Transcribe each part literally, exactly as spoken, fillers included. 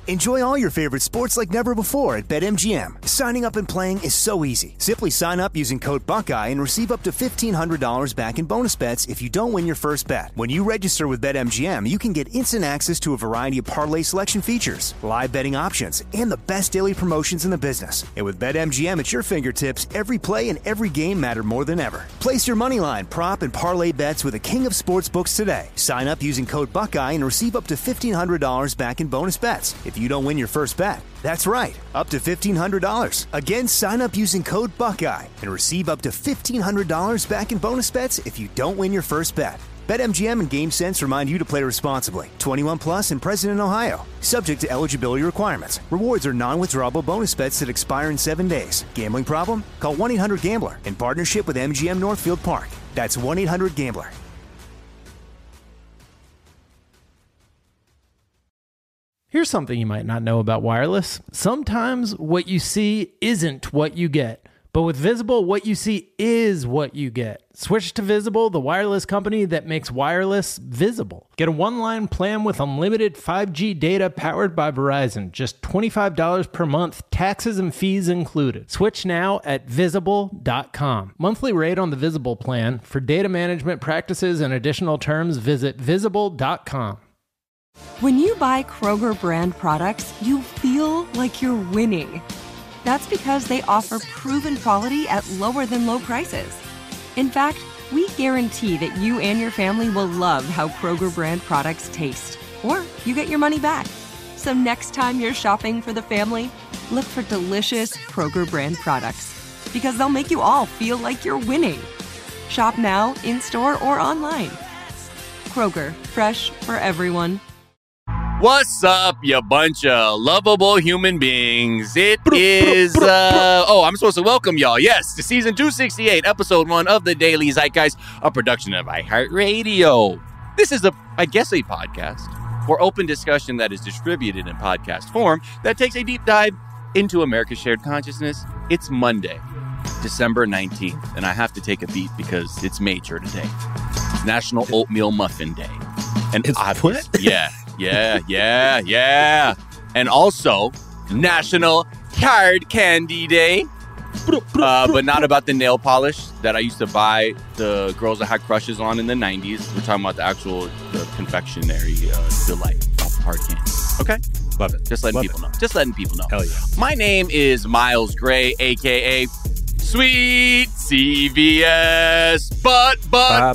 Enjoy all your favorite sports like never before at BetMGM. Signing up and playing is so easy. Simply sign up using code Buckeye and receive up to fifteen hundred dollars back in bonus bets if you don't win your first bet. When you register with BetMGM, you can get instant access to a variety of parlay selection features, live betting options, and the best daily promotions in the business. And with BetMGM at your fingertips, every play and every game matter more than ever. Place your moneyline, prop, and parlay bets with the king of sportsbooks today. Sign up using code Buckeye and receive up to fifteen hundred dollars back in bonus bets if you don't win your first bet. That's right, up to fifteen hundred dollars. Again, sign up using code Buckeye and receive up to fifteen hundred dollars back in bonus bets if you don't win your first bet. BetMGM and GameSense remind you to play responsibly. twenty-one plus and present in Ohio. Subject to eligibility requirements. Rewards are non-withdrawable bonus bets that expire in seven days. Gambling problem? Call one eight hundred gambler in partnership with M G M Northfield Park. That's one eight hundred gambler. Here's something you might not know about wireless. Sometimes what you see isn't what you get. But with Visible, what you see is what you get. Switch to Visible, the wireless company that makes wireless visible. Get a one-line plan with unlimited five G data powered by Verizon. Just twenty-five dollars per month, taxes and fees included. Switch now at visible dot com. Monthly rate on the Visible plan. For data management practices and additional terms, visit visible dot com. When you buy Kroger brand products, you feel like you're winning. That's because they offer proven quality at lower than low prices. In fact, we guarantee that you and your family will love how Kroger brand products taste, or you get your money back. So next time you're shopping for the family, look for delicious Kroger brand products, because they'll make you all feel like you're winning. Shop now, in-store, or online. Kroger, fresh for everyone. What's up, you bunch of lovable human beings? It is, uh, oh, I'm supposed to welcome y'all, yes, to season two sixty-eight, episode one of the Daily Zeitgeist, a production of iHeartRadio. This is, a, I guess, a podcast for open discussion that is distributed in podcast form that takes a deep dive into America's shared consciousness. It's Monday, December nineteenth, and I have to take a beat because it's major today. It's National Oatmeal Muffin Day. And it's obvious, yeah. Yeah, yeah, yeah. And also, National Hard Candy Day. Uh, but not about the nail polish that I used to buy the girls that had crushes on in the nineties. We're talking about the actual the confectionery uh, delight of hard candy. Okay? Love it. Just letting Love people it. know. Just letting people know. Hell yeah. My name is Miles Gray, a k a. Sweet C V S Butt Butt Ba,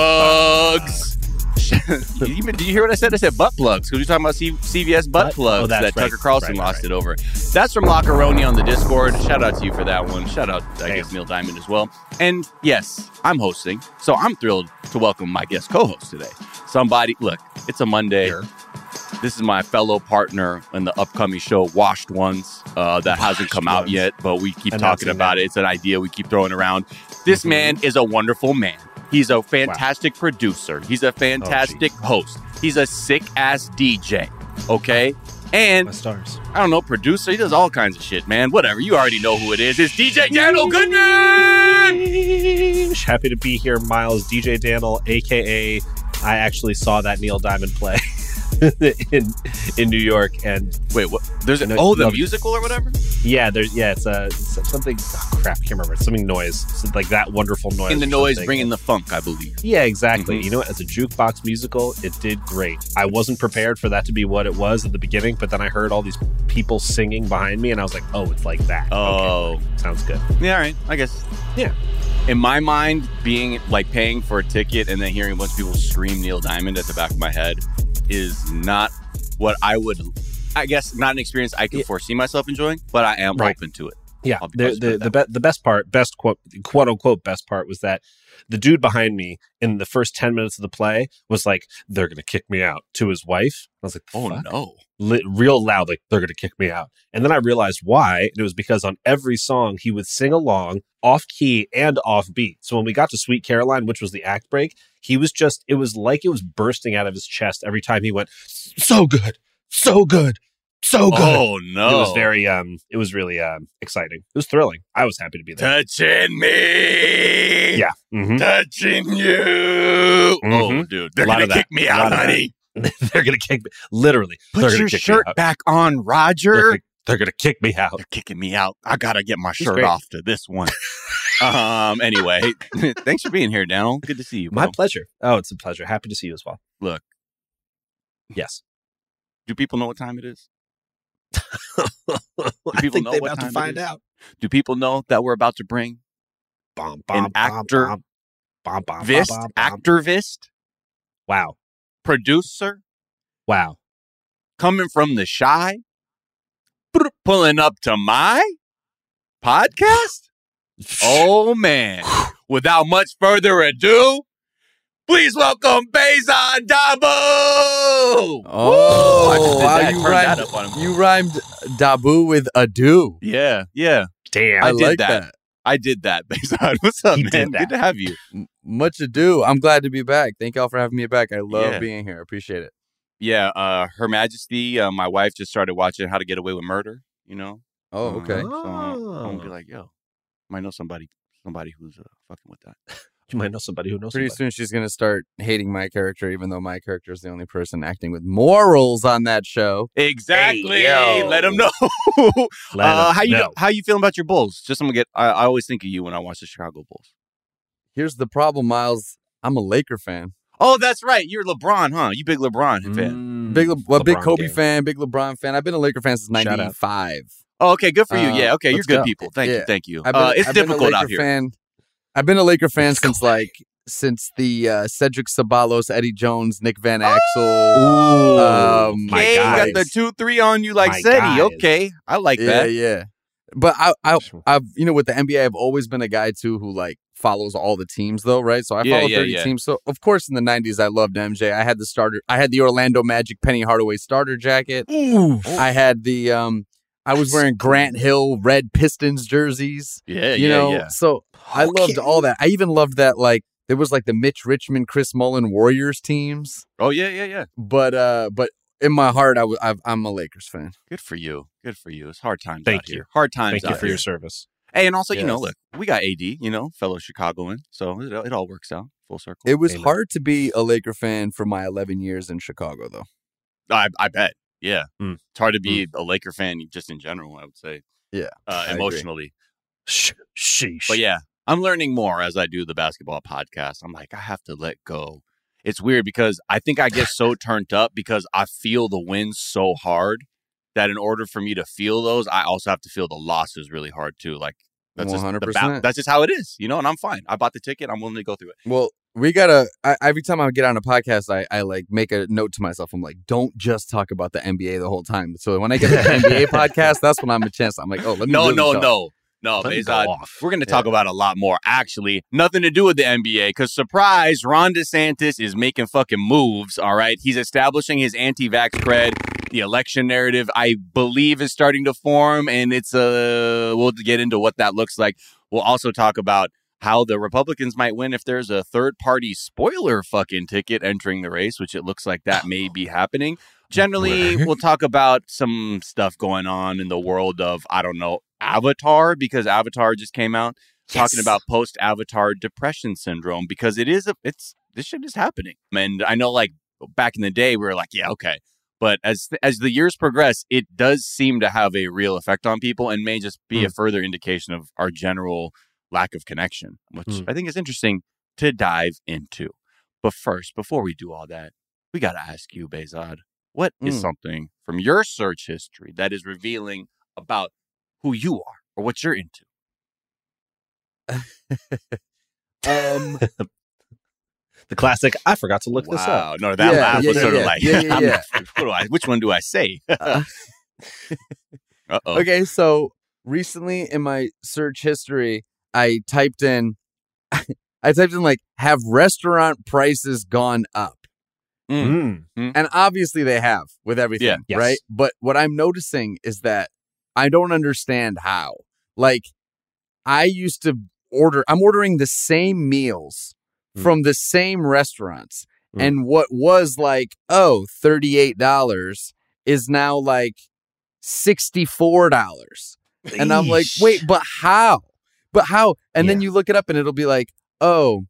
Plugs. Did you did you hear what I said? I said butt plugs because we're talking about C- CVS butt What? plugs Oh, that's that right. Tucker Carlson Right, lost right. it over. That's from Lockeroni on the Discord. Shout out to you for that one. Shout out, I Thanks. guess, Neil Diamond as well. And yes, I'm hosting, so I'm thrilled to welcome my guest co-host today. Somebody, look, it's a Monday. Here. This is my fellow partner in the upcoming show, Washed Ones, uh, that hasn't come out Ones. yet, but we keep Announcing talking about that. it. It's an idea we keep throwing around. This Mhm. man is a wonderful man. He's a fantastic producer. He's a fantastic Oh, host. He's a sick-ass D J, okay? And, My stars. I don't know, producer. He does all kinds of shit, man. Whatever. You already know who it is. It's D J Daniel Goodman! Happy to be here, Miles. D J Daniel, a k a. I actually saw that Neil Diamond play in in New York, and Wait, what? There's And an, I oh, the love- musical or whatever? yeah, there's yeah, it's a it's something. Oh, crap, I can't remember. It's something noise, it's like that wonderful noise. In the or noise, something. bringing the funk, I believe. Yeah, exactly. Mhm. You know what? As a jukebox musical, it did great. I wasn't prepared for that to be what it was at the beginning, but then I heard all these people singing behind me, and I was like, "Oh, it's like that." Oh. Okay, sounds good. Yeah, all right. I guess. Yeah. In my mind, being like paying for a ticket and then hearing a bunch of people scream Neil Diamond at the back of my head is not what I would, I guess, not an experience I could Yeah. foresee myself enjoying, but I am Right. open to it. Yeah, I'll be the honest the with the, that. be- the best part, best quote, quote unquote, best part was that the dude behind me in the first ten minutes of the play was like, "They're gonna kick me out" to his wife. I was like, Oh, "Fuck?" no. Li- real loud, like, "They're gonna kick me out." And then I realized why. And it was because on every song he would sing along off key and off beat. So when we got to Sweet Caroline, which was the act break, he was just, it was like it was bursting out of his chest every time he went, "So good, so good, so good." Oh, no. It was very, um, it was really um, exciting. It was thrilling. I was happy to be there. Touching me. Yeah. Mhm. Touching you. Oh, Mhm. dude. They're A lot going of to that. kick me A lot out, of that. honey. They're going to kick me. Literally. Put they're your gonna kick shirt me out. back on, Roger. They're, they're going to kick me out. They're kicking me out. I got to get my He's shirt great. off to this one. um. Anyway, thanks for being here, Daniel. Good to see you, bro. My pleasure. Oh, it's a pleasure. Happy to see you as well. Look, Yes. do people know what time it is? I people think know they're what about to time it find is? out. Do people know that we're about to bring Bom, an bom, actor, bom, bom, bom, vist, bom, bom. activist, Wow. producer, Wow. coming from the shy, pulling up to my podcast? Oh, man. Without much further ado, please welcome Bezan Dabu! Oh, I just did wow, that. you Turned that rhymed, up on him. you rhymed Dabu with ado. Yeah, yeah. Damn. I I, did like that. that. I did that, Bezan. What's up, He man? did that. Good to have you. M- Much ado. I'm glad to be back. Thank y'all for having me back. I love Yeah. being here. I appreciate it. Yeah, uh, Her Majesty, uh, my wife just started watching How to Get Away with Murder, you know? Oh, Uh, okay. So I'm Oh. gonna be like, yo, might know somebody, somebody who's uh, fucking with that. You might know somebody who knows Pretty somebody. soon she's going to start hating my character, even though my character is the only person acting with morals on that show. Exactly. Hey, yo. Let them know. Let uh, 'em how you know. how you feeling about your Bulls? Just I'm gonna get. I, I always think of you when I watch the Chicago Bulls. Here's the problem, Miles. I'm a Laker fan. Oh, that's right. You're LeBron, huh? You big LeBron fan. Mm. Big, Le- well, big LeBron Kobe gang. fan, big LeBron fan. I've been a Laker fan since Shout out. ninety-five. Oh, okay. Good for you. Uh, yeah. Okay. You're let's good go. people. Thank you. Yeah. Thank you. I've been, Uh, it's I've been a difficult out Laker here. Fan. I've been a Laker fan Let's go. since like since the uh, Cedric Sabalos, Eddie Jones, Nick Van Exel. Ooh, Um, my Okay, you guys. got the two three on you like My Seti. guys. Okay, I like yeah, that. yeah. But I, I, I've you know with the N B A, I've always been a guy too who like follows all the teams though, right? So I Yeah, follow yeah, thirty yeah. teams. So of course in the nineties, I loved M J. I had the starter. I had the Orlando Magic Penny Hardaway starter jacket. Ooh. I had the um. I was wearing Grant Hill red Pistons jerseys. Yeah, You yeah, know, yeah. so I loved all that. I even loved that like there was like the Mitch Richmond, Chris Mullin Warriors teams. Oh yeah, yeah, yeah. But uh, but in my heart, I w- I've, I'm a Lakers fan. Good for you. Good for you. It's hard times Thank out you. here. Hard times Thank you out for here. your service. Hey, and also, you know, Yes. look, we got A D, you know, fellow Chicagoan, so it, it all works out full circle. It was Amen. hard to be a Laker fan for my eleven years in Chicago, though. I, I bet. Yeah. Mm. It's hard to be a Laker fan just in general, I would say. Yeah, Uh, I agree. emotionally. Sh- sheesh. But yeah, I'm learning more as I do the basketball podcast. I'm like, I have to let go. It's weird because I think I get so turned up because I feel the wins so hard that in order for me to feel those, I also have to feel the losses really hard too. Like that's just, the one hundred ba- percent. that's just how it is, you know, and I'm fine. I bought the ticket. I'm willing to go through it. Well, we gotta. I, every time I get on a podcast, I, I like make a note to myself. I'm like, don't just talk about the N B A the whole time. So when I get the N B A podcast, that's when I'm a chance. I'm like, oh, let me. No, really no, talk. no. No, Let me go Bezod, off. we're going to talk about a lot more. Actually, nothing to do with the N B A because, surprise, Ron DeSantis is making fucking moves, all right? He's establishing his anti-vax cred. The election narrative, I believe, is starting to form, and it's, uh, we'll get into what that looks like. We'll also talk about how the Republicans might win if there's a third-party spoiler fucking ticket entering the race, which it looks like that may be happening. Generally, we'll talk about some stuff going on in the world of, I don't know, Avatar, because Avatar just came out, talking about post-Avatar depression syndrome, because it is, a, it's, this shit is happening. And I know, like, back in the day, we were like, yeah, okay. But as as the years progress, it does seem to have a real effect on people and may just be a further indication of our general lack of connection, which Mm. I think is interesting to dive into. But first, before we do all that, we got to ask you, Bezod, what is Mm. something from your search history that is revealing about who you are or what you're into? Um, The classic, I forgot to look this Wow. up. No, that Yeah, laugh yeah, was yeah, sort of yeah. like, Yeah, yeah, I'm yeah. not- what do I, which one do I say? uh, Uh-oh. okay, so recently in my search history, I typed in, I typed in like, have restaurant prices gone up? Mm. And obviously they have with everything, Yeah. Yes. right? But what I'm noticing is that I don't understand how. Like, I used to order, I'm ordering the same meals Mm. from the same restaurants. Mm. And what was like, oh, thirty-eight dollars is now like sixty-four dollars. And I'm like, Eesh. wait, but how? But how? And then Yeah. you look it up and it'll be like, oh,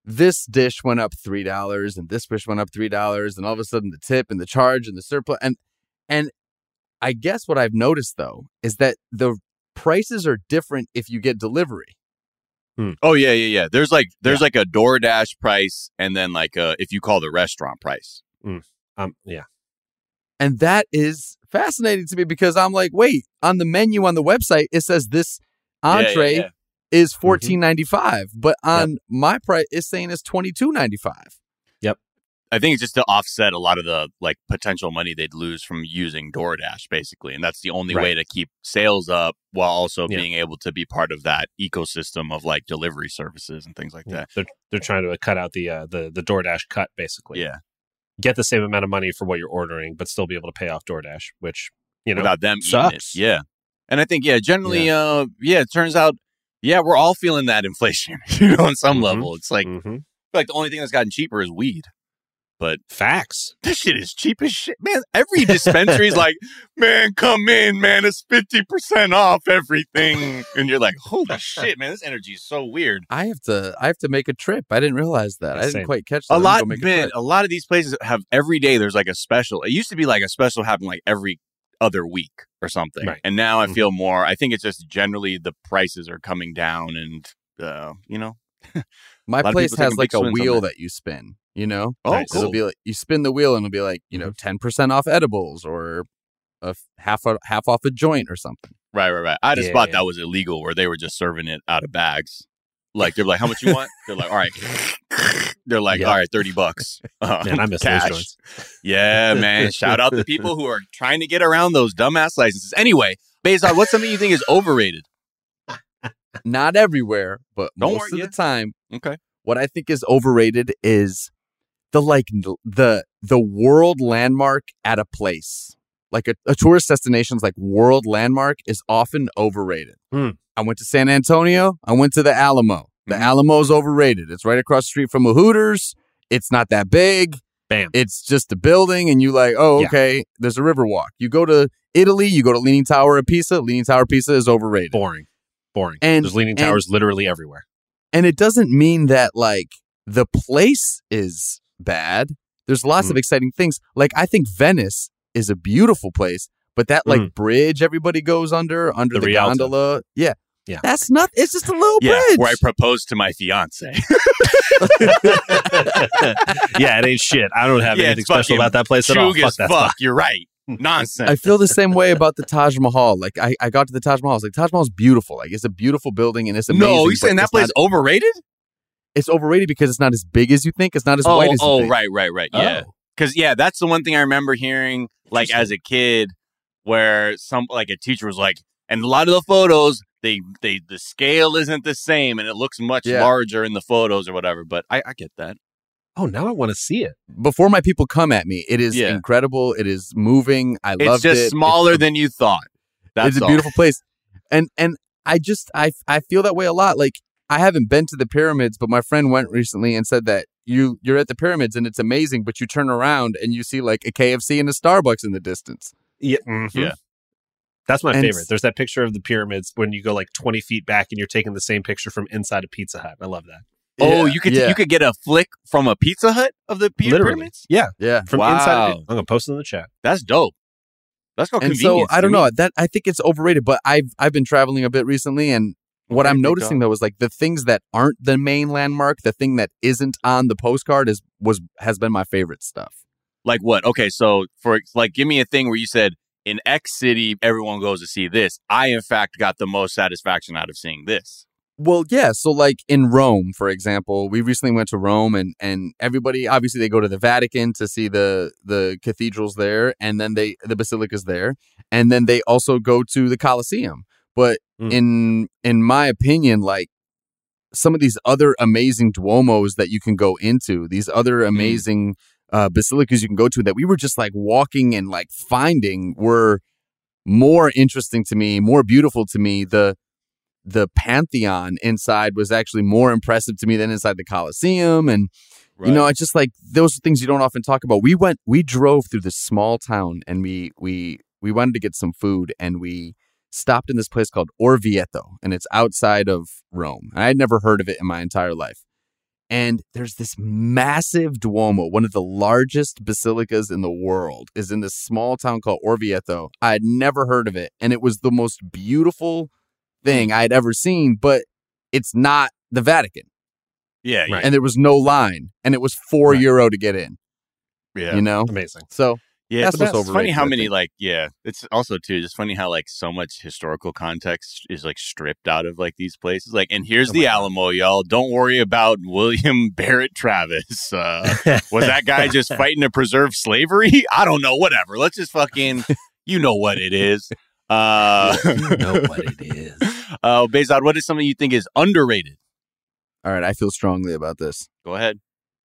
this dish went up three dollars and this dish went up three dollars, and all of a sudden the tip and the charge and the surplus. And, and I guess what I've noticed, though, is that the prices are different if you get delivery. Hmm. Oh, yeah, yeah, yeah. There's like there's Yeah. like a DoorDash price and then like a, if you call the restaurant price. Mm. Um, yeah. And that is fascinating to me because I'm like, wait, on the menu on the website, it says this entree Yeah, yeah, yeah. is fourteen ninety-five, but on my price, it's saying it's twenty-two ninety-five. I think it's just to offset a lot of the like potential money they'd lose from using DoorDash, basically, and that's the only Right. way to keep sales up while also Yeah. being able to be part of that ecosystem of like delivery services and things like Yeah. that. They're they're trying to cut out the uh, the the DoorDash cut, basically. Yeah, Get the same amount of money for what you're ordering, but still be able to pay off DoorDash, which you know without them eating it. sucks. Yeah, and I think yeah, generally, uh, yeah, it turns out, yeah, we're all feeling that inflation, you know, on some Mhm. level. It's like Mm-hmm. like the only thing that's gotten cheaper is weed. But Facts. this shit is cheap as shit, man. Every dispensary's like, man, come in, man. It's fifty percent off everything. And you're like, holy shit, man. This energy is so weird. I have to, I have to make a trip. I didn't realize that. I Same. didn't quite catch that. A I'm lot, gonna go make man, trip. a lot of these places have every day there's like a special. It used to be like a special happened like every other week or something. Right. And now I Mhm. feel more, I think it's just generally the prices are coming down and, uh, you know. My lot of place people has taking like big a swings on wheel that. that you spin, you know? Oh, Nice. cool. It'll be like, you spin the wheel and it'll be like, you know, ten percent off edibles or a f- half, a, half off a joint or something. Right, right, right. I had a Yeah, spot yeah. that was illegal where they were just serving it out of bags. Like they're like, how much you want? They're like, all right. They're like, Yeah. all right, thirty bucks. Uh, Man, I miss cash. those joints. Yeah, man. Shout out to people who are trying to get around those dumbass licenses. Anyway, Bezos, what's something you think is overrated? Not everywhere, but Don't most worry, of yeah. the time, Okay. what I think is overrated is the like n- the the world landmark at a place. Like a, a tourist destination's like world landmark is often overrated. Hmm. I went to San Antonio. I went to the Alamo. The Mhm. Alamo's overrated. It's right across the street from a Hooters. It's not that big. Bam. It's just a building, and you like, oh, Yeah. okay. There's a river walk. You go to Italy. You go to Leaning Tower of Pisa. Leaning Tower of Pisa is overrated. Boring. Boring. And- There's leaning and- towers literally everywhere. And it doesn't mean that like the place is bad. There's lots of Mm. exciting things. Like I think Venice is a beautiful place, but that like Mm. bridge everybody goes under under The the, Rialto. gondola, yeah, Yeah. that's not. It's just a little Yeah, bridge. where I proposed to my fiance. Yeah, it ain't shit. I don't have Yeah, anything it's special fucking about that place at all. Chug Fuck as that fuck. stuff. You're right. Nonsense. I feel the same way about the Taj Mahal. Like I, I got to the Taj Mahal. I was like, Taj Mahal's beautiful. Like it's a beautiful building and it's amazing. no, you but saying that it's place not- overrated? it's overrated because it's not as big as you think. It's not as Oh, white as you oh, think. right, right, right. Yeah. Oh. Because, yeah, that's the one thing I remember hearing, like, as a kid, where some, like, a teacher was like, and a lot of the photos, they, they, the scale isn't the same, and it looks much Yeah. larger in the photos or whatever. But I, I get that. Oh, now I want to see it. Before my people come at me, it is Yeah. incredible. It is moving. I It's loved just it. smaller It's than you thought. That's it's a all. beautiful place, and and I just I I feel that way a lot. Like I haven't been to the pyramids, but my friend went recently and said that you you're at the pyramids and it's amazing, but you turn around and you see like a K F C and a Starbucks in the distance. Yeah. mhm. Yeah. That's my And favorite. s- There's that picture of the pyramids when you go like twenty feet back and you're taking the same picture from inside a Pizza Hut. I love that. Oh, Yeah, you could yeah, you could get a flick from a Pizza Hut of the py- Literally. pyramids? Yeah. yeah. From Wow. inside. Of it. I'm going to post it in the chat. That's dope. That's called And so convenience. I don't to know me. that I think it's overrated, but I've I've been traveling a bit recently, and what Okay, I'm big noticing dog. though is like the things that aren't the main landmark, the thing that isn't on the postcard is was has been my favorite stuff. Like what? Okay, so for like, give me a thing where you said in X city everyone goes to see this. I in fact got the most satisfaction out of seeing this. Well, yeah. So, like in Rome, for example, we recently went to Rome, and and everybody obviously they go to the Vatican to see the the cathedrals there, and then they the basilicas there, and then they also go to the Colosseum. But Mm. in in my opinion, like some of these other amazing Duomos that you can go into, these other amazing uh, basilicas you can go to that we were just like walking and like finding were more interesting to me, more beautiful to me. The the Pantheon inside was actually more impressive to me than inside the Colosseum. And, you know, it's just like those are things you don't often talk about. We went, we drove through this small town and we, we, we wanted to get some food and we stopped in this place called Orvieto and it's outside of Rome. And I had never heard of it in my entire life. And there's this massive Duomo, one of the largest basilicas in the world, is in this small town called Orvieto. I had never heard of it, and it was the most beautiful thing I had ever seen, but it's not the Vatican. Yeah, yeah. And there was no line, and it was four Right. euro to get in. Yeah. You know? Amazing. So Yeah, That's it's, what's it's funny overrated, how I many think. like yeah. It's also too just funny how like so much historical context is like stripped out of like these places. Like, and here's Oh the my God. Alamo, y'all. Don't worry about William Barrett Travis. Uh, was that guy just fighting to preserve slavery? I don't know. Whatever. Let's just fucking. You know what it is. Uh, You know what it is. Uh, Bezod, what is something you think is underrated? all right, I feel strongly about this. Go ahead.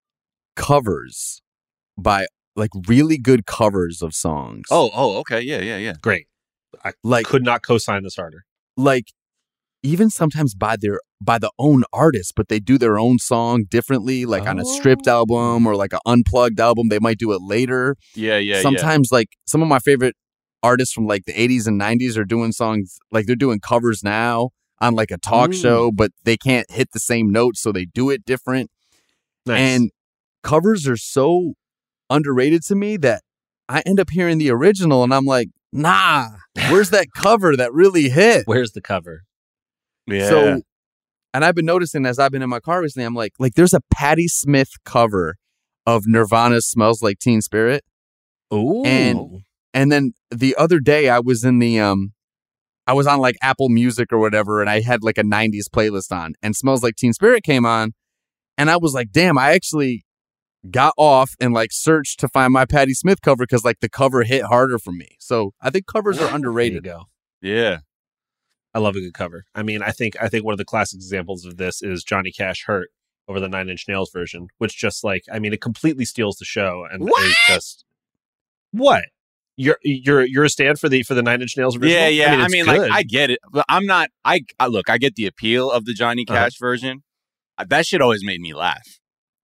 Covers by like really good covers of songs. Oh, oh, okay, yeah, yeah, yeah. Great. I like could not co-sign this harder. like even sometimes by their by the own artist, but they do their own song differently, like on a stripped Oh. album or like an unplugged album. They might do it later. Yeah, yeah, Sometimes like some of my favorite artists from like the eighties and nineties are doing songs like they're doing covers now on like a talk Mm. show, but they can't hit the same notes, so they do it different. Nice. And covers are so underrated to me that I end up hearing the original and I'm like, nah, where's that cover that really hit? Where's the cover? yeah. Yeah. So, and I've been noticing as I've been in my car recently, I'm like, like there's a Patti Smith cover of Nirvana's "Smells Like Teen Spirit," Ooh. And- and then the other day I was in the um, I was on like Apple Music or whatever, and I had like a nineties playlist on, and "Smells Like Teen Spirit" came on, and I was like, damn, I actually got off and like searched to find my Patti Smith cover because like the cover hit harder for me. So I think covers are There you underrated. go. yeah. I love a good cover. I mean, I think I think one of the classic examples of this is Johnny Cash "Hurt" over the Nine Inch Nails version, which just like I mean, it completely steals the show and What? is just what you're you're you're a stand for the for the Nine Inch Nails original. Yeah, yeah. I it's mean, good. like, I get it, but I'm not. I, I look. I get the appeal of the Johnny Uh-huh. Cash version. Uh, That shit always made me laugh.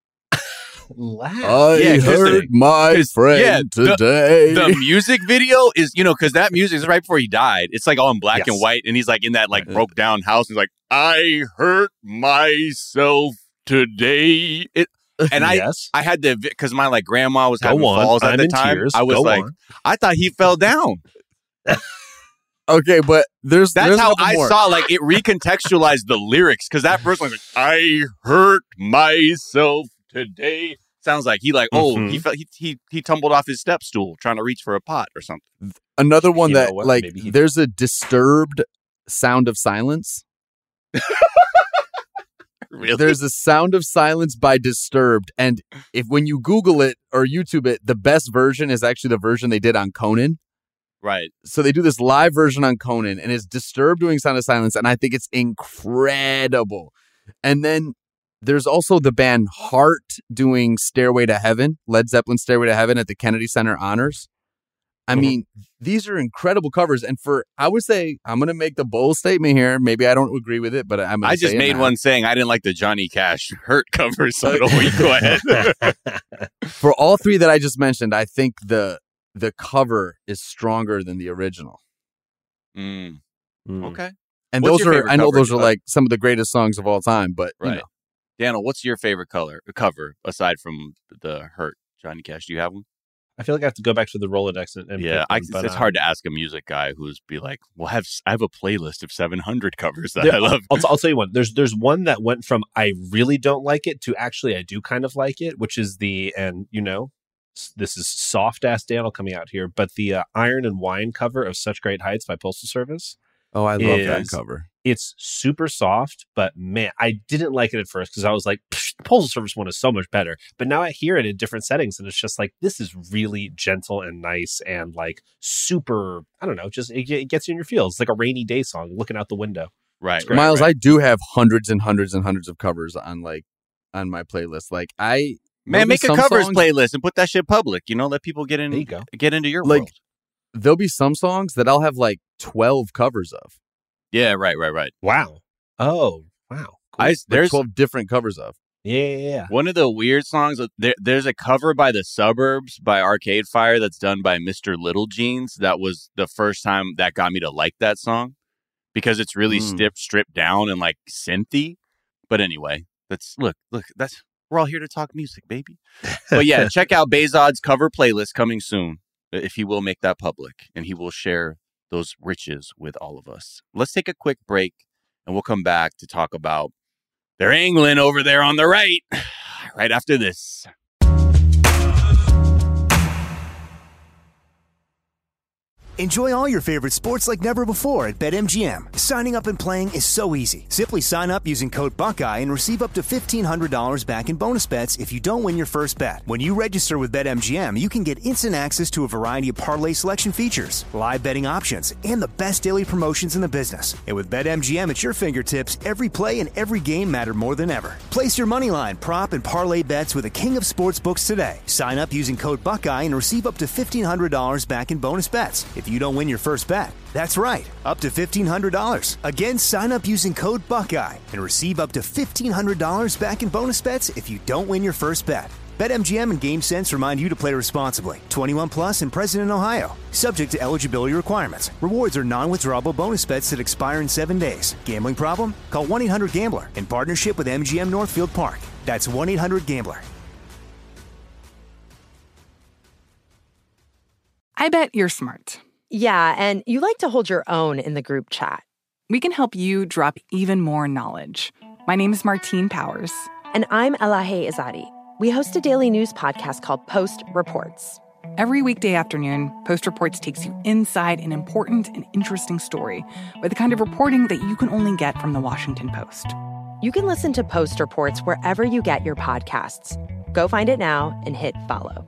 laugh. I Yeah, 'cause heard the- my 'cause, friend yeah, the- today. The music video is, you know, because that music is right before he died. It's like all in black Yes. and white, and he's like in that like Right. broke down house. He's like, I hurt myself today. It, and I, yes. I had to because my like grandma was Go having on. falls at I'm the in time. tears. I was Go like, on. I thought he fell down. Okay, but there's That's there's how another I more. saw like it recontextualized the lyrics because that person was like, I hurt myself today. Sounds like he like oh Mhm. he felt he, he he tumbled off his step stool trying to reach for a pot or something. Another one You know that what? like Maybe he- there's a disturbed sound of silence. Really? There's a sound of silence by Disturbed, and if when you Google it or YouTube it, the best version is actually the version they did on Conan. Right. So they do this live version on Conan, and it's Disturbed doing Sound of Silence, and I think it's incredible. And then there's also the band Heart doing Stairway to Heaven, Led Zeppelin Stairway to Heaven at the Kennedy Center Honors. I Mhm. mean, these are incredible covers, and for I would say I'm going to make the bold statement here. Maybe I don't agree with it, but I'm. Gonna I just say it made now. one saying I didn't like the Johnny Cash Hurt cover, so I don't want you to go ahead. For all three that I just mentioned, I think the the cover is stronger than the original. Mm, Mm. okay. And What's those your are favorite I know cover? those are Uh, like some of the greatest songs of all time, but you Right. know. Daniel, what's your favorite color cover aside from the Hurt Johnny Cash? Do you have one? I feel like I have to go back to the Rolodex and, and yeah, pick I, one, it's, but, it's uh, hard to ask a music guy who's be like, "Well, I have I have a playlist of seven hundred covers that There- I love." I'll, I'll tell you one. There's there's one that went from I really don't like it to actually I do kind of like it, which is the and you know s- this is soft ass Daniel coming out here, but the uh, Iron and Wine cover of Such Great Heights by Postal Service. Oh, I love that is- cover. It's super soft, but man, I didn't like it at first because I was like, "Psh, the Postal Service one is so much better. But now I hear it in different settings, and it's just like this is really gentle and nice and like super. I don't know, just it, it gets you in your feels. It's like a rainy day song, looking out the window. Right, great. right, Miles, right. I do have hundreds and hundreds and hundreds of covers on like on my playlist. Like I Man, there'll be make a some covers songs- playlist and put that shit public. You know, let people get in. There you go. Get into your Like- world. There'll be some songs that I'll have like twelve covers of. Yeah, right, right, right. Wow. Oh, wow. I Like there's twelve different covers of. Yeah, yeah, yeah. one of the weird songs. There, there's a cover by The Suburbs by Arcade Fire that's done by Mister Little Jeans. That was the first time that got me to like that song because it's really Mm. stripped, stripped down and like synthy. But anyway, that's look, look. That's We're all here to talk music, baby. But yeah, check out Bezod's cover playlist coming soon, if he will make that public, and he will share those riches with all of us. Let's take a quick break, and we'll come back to talk about their England over there on the right, right after this. Enjoy all your favorite sports like never before at BetMGM. Signing up and playing is so easy. Simply sign up using code Buckeye and receive up to fifteen hundred dollars back in bonus bets if you don't win your first bet. When you register with BetMGM, you can get instant access to a variety of parlay selection features, live betting options, and the best daily promotions in the business. And with BetMGM at your fingertips, every play and every game matter more than ever. Place your moneyline, prop, and parlay bets with the king of sportsbooks today. Sign up using code Buckeye and receive up to fifteen hundred dollars back in bonus bets if you don't win your first bet. That's right, up to fifteen hundred dollars. Again, sign up using code Buckeye and receive up to fifteen hundred dollars back in bonus bets if you don't win your first bet. BetMGM and GameSense remind you to play responsibly. twenty-one plus and present in Ohio. Subject to eligibility requirements. Rewards are non-withdrawable bonus bets that expire in seven days. Gambling problem? Call one eight hundred gambler in partnership with M G M Northfield Park. That's one eight hundred gambler. I bet you're smart. Yeah, and you like to hold your own in the group chat. We can help you drop even more knowledge. My name is Martine Powers. And I'm Elahe Izadi. We host a daily news podcast called Post Reports. Every weekday afternoon, Post Reports takes you inside an important and interesting story with the kind of reporting that you can only get from the Washington Post. You can listen to Post Reports wherever you get your podcasts. Go find it now and hit follow.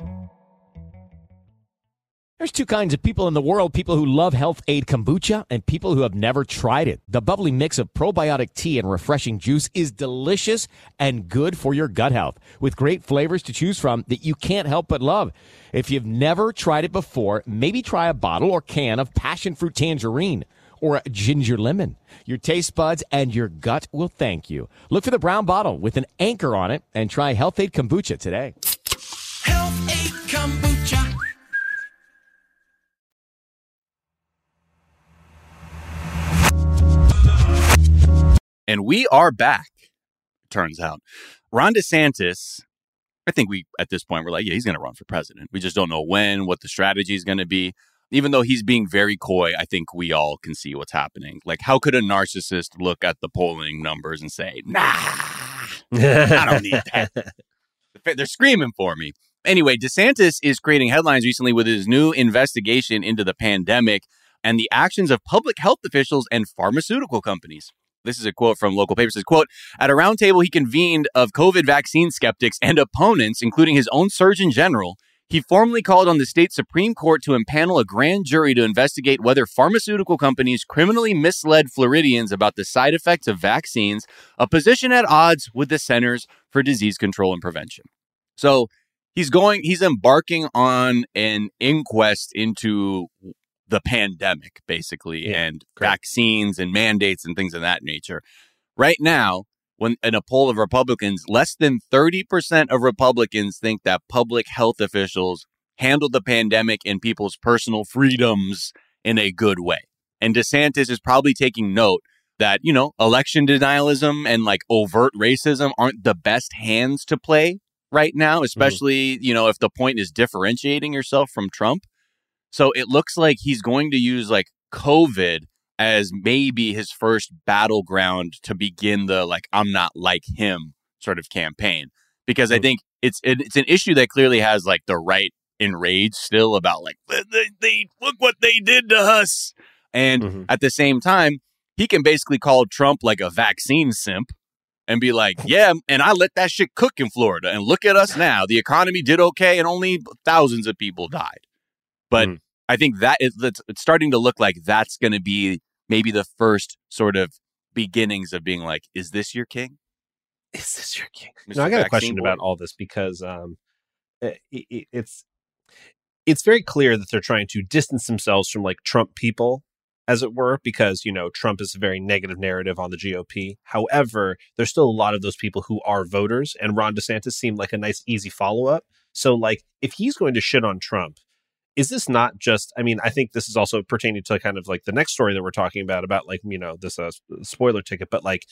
There's two kinds of people in the world, people who love Health Aid Kombucha and people who have never tried it. The bubbly mix of probiotic tea and refreshing juice is delicious and good for your gut health, with great flavors to choose from that you can't help but love. If you've never tried it before, maybe try a bottle or can of passion fruit tangerine or a ginger lemon. Your taste buds and your gut will thank you. Look for the brown bottle with an anchor on it and try Health Aid Kombucha today. Health Aid Kombucha. And we are back, it turns out. Ron DeSantis, I think we, at this point, we're like, yeah, he's going to run for president. We just don't know when, what the strategy is going to be. Even though he's being very coy, I think we all can see what's happening. Like, how could a narcissist look at the polling numbers and say, nah, I don't need that. They're screaming for me. Anyway, DeSantis is creating headlines recently with his new investigation into the pandemic and the actions of public health officials and pharmaceutical companies. This is a quote from local papers. It says, quote, at a roundtable he convened of COVID vaccine skeptics and opponents, including his own Surgeon General, he formally called on the state Supreme Court to impanel a grand jury to investigate whether pharmaceutical companies criminally misled Floridians about the side effects of vaccines, a position at odds with the Centers for Disease Control and Prevention. So he's going, he's embarking on an inquest into the pandemic, basically, yeah, and great. vaccines and mandates and things of that nature. Right now, when in a poll of Republicans, less than thirty percent of Republicans think that public health officials handled the pandemic and people's personal freedoms in a good way. And DeSantis is probably taking note that, you know, election denialism and like overt racism aren't the best hands to play right now, especially, mm-hmm. you know, if the point is differentiating yourself from Trump. So it looks like he's going to use like COVID as maybe his first battleground to begin the like I'm not like him sort of campaign, because I think it's it, it's an issue that clearly has like the right enraged still about like they, they look what they did to us. And mm-hmm. at the same time, he can basically call Trump like a vaccine simp and be like, yeah, and I let that shit cook in Florida. And look at us now. The economy did okay and only thousands of people died. But mm. I think that is, it's starting to look like that's going to be maybe the first sort of beginnings of being like, is this your king? Is this your king? No, I got a question boy? about all this because um, it, it, it's it's very clear that they're trying to distance themselves from like Trump people, as it were, because, you know, Trump is a very negative narrative on the G O P. However, there's still a lot of those people who are voters, and Ron DeSantis seemed like a nice, easy follow-up. So, like, if he's going to shit on Trump, is this not just, I mean, I think this is also pertaining to kind of like the next story that we're talking about, about like, you know, this uh, spoiler ticket, but like,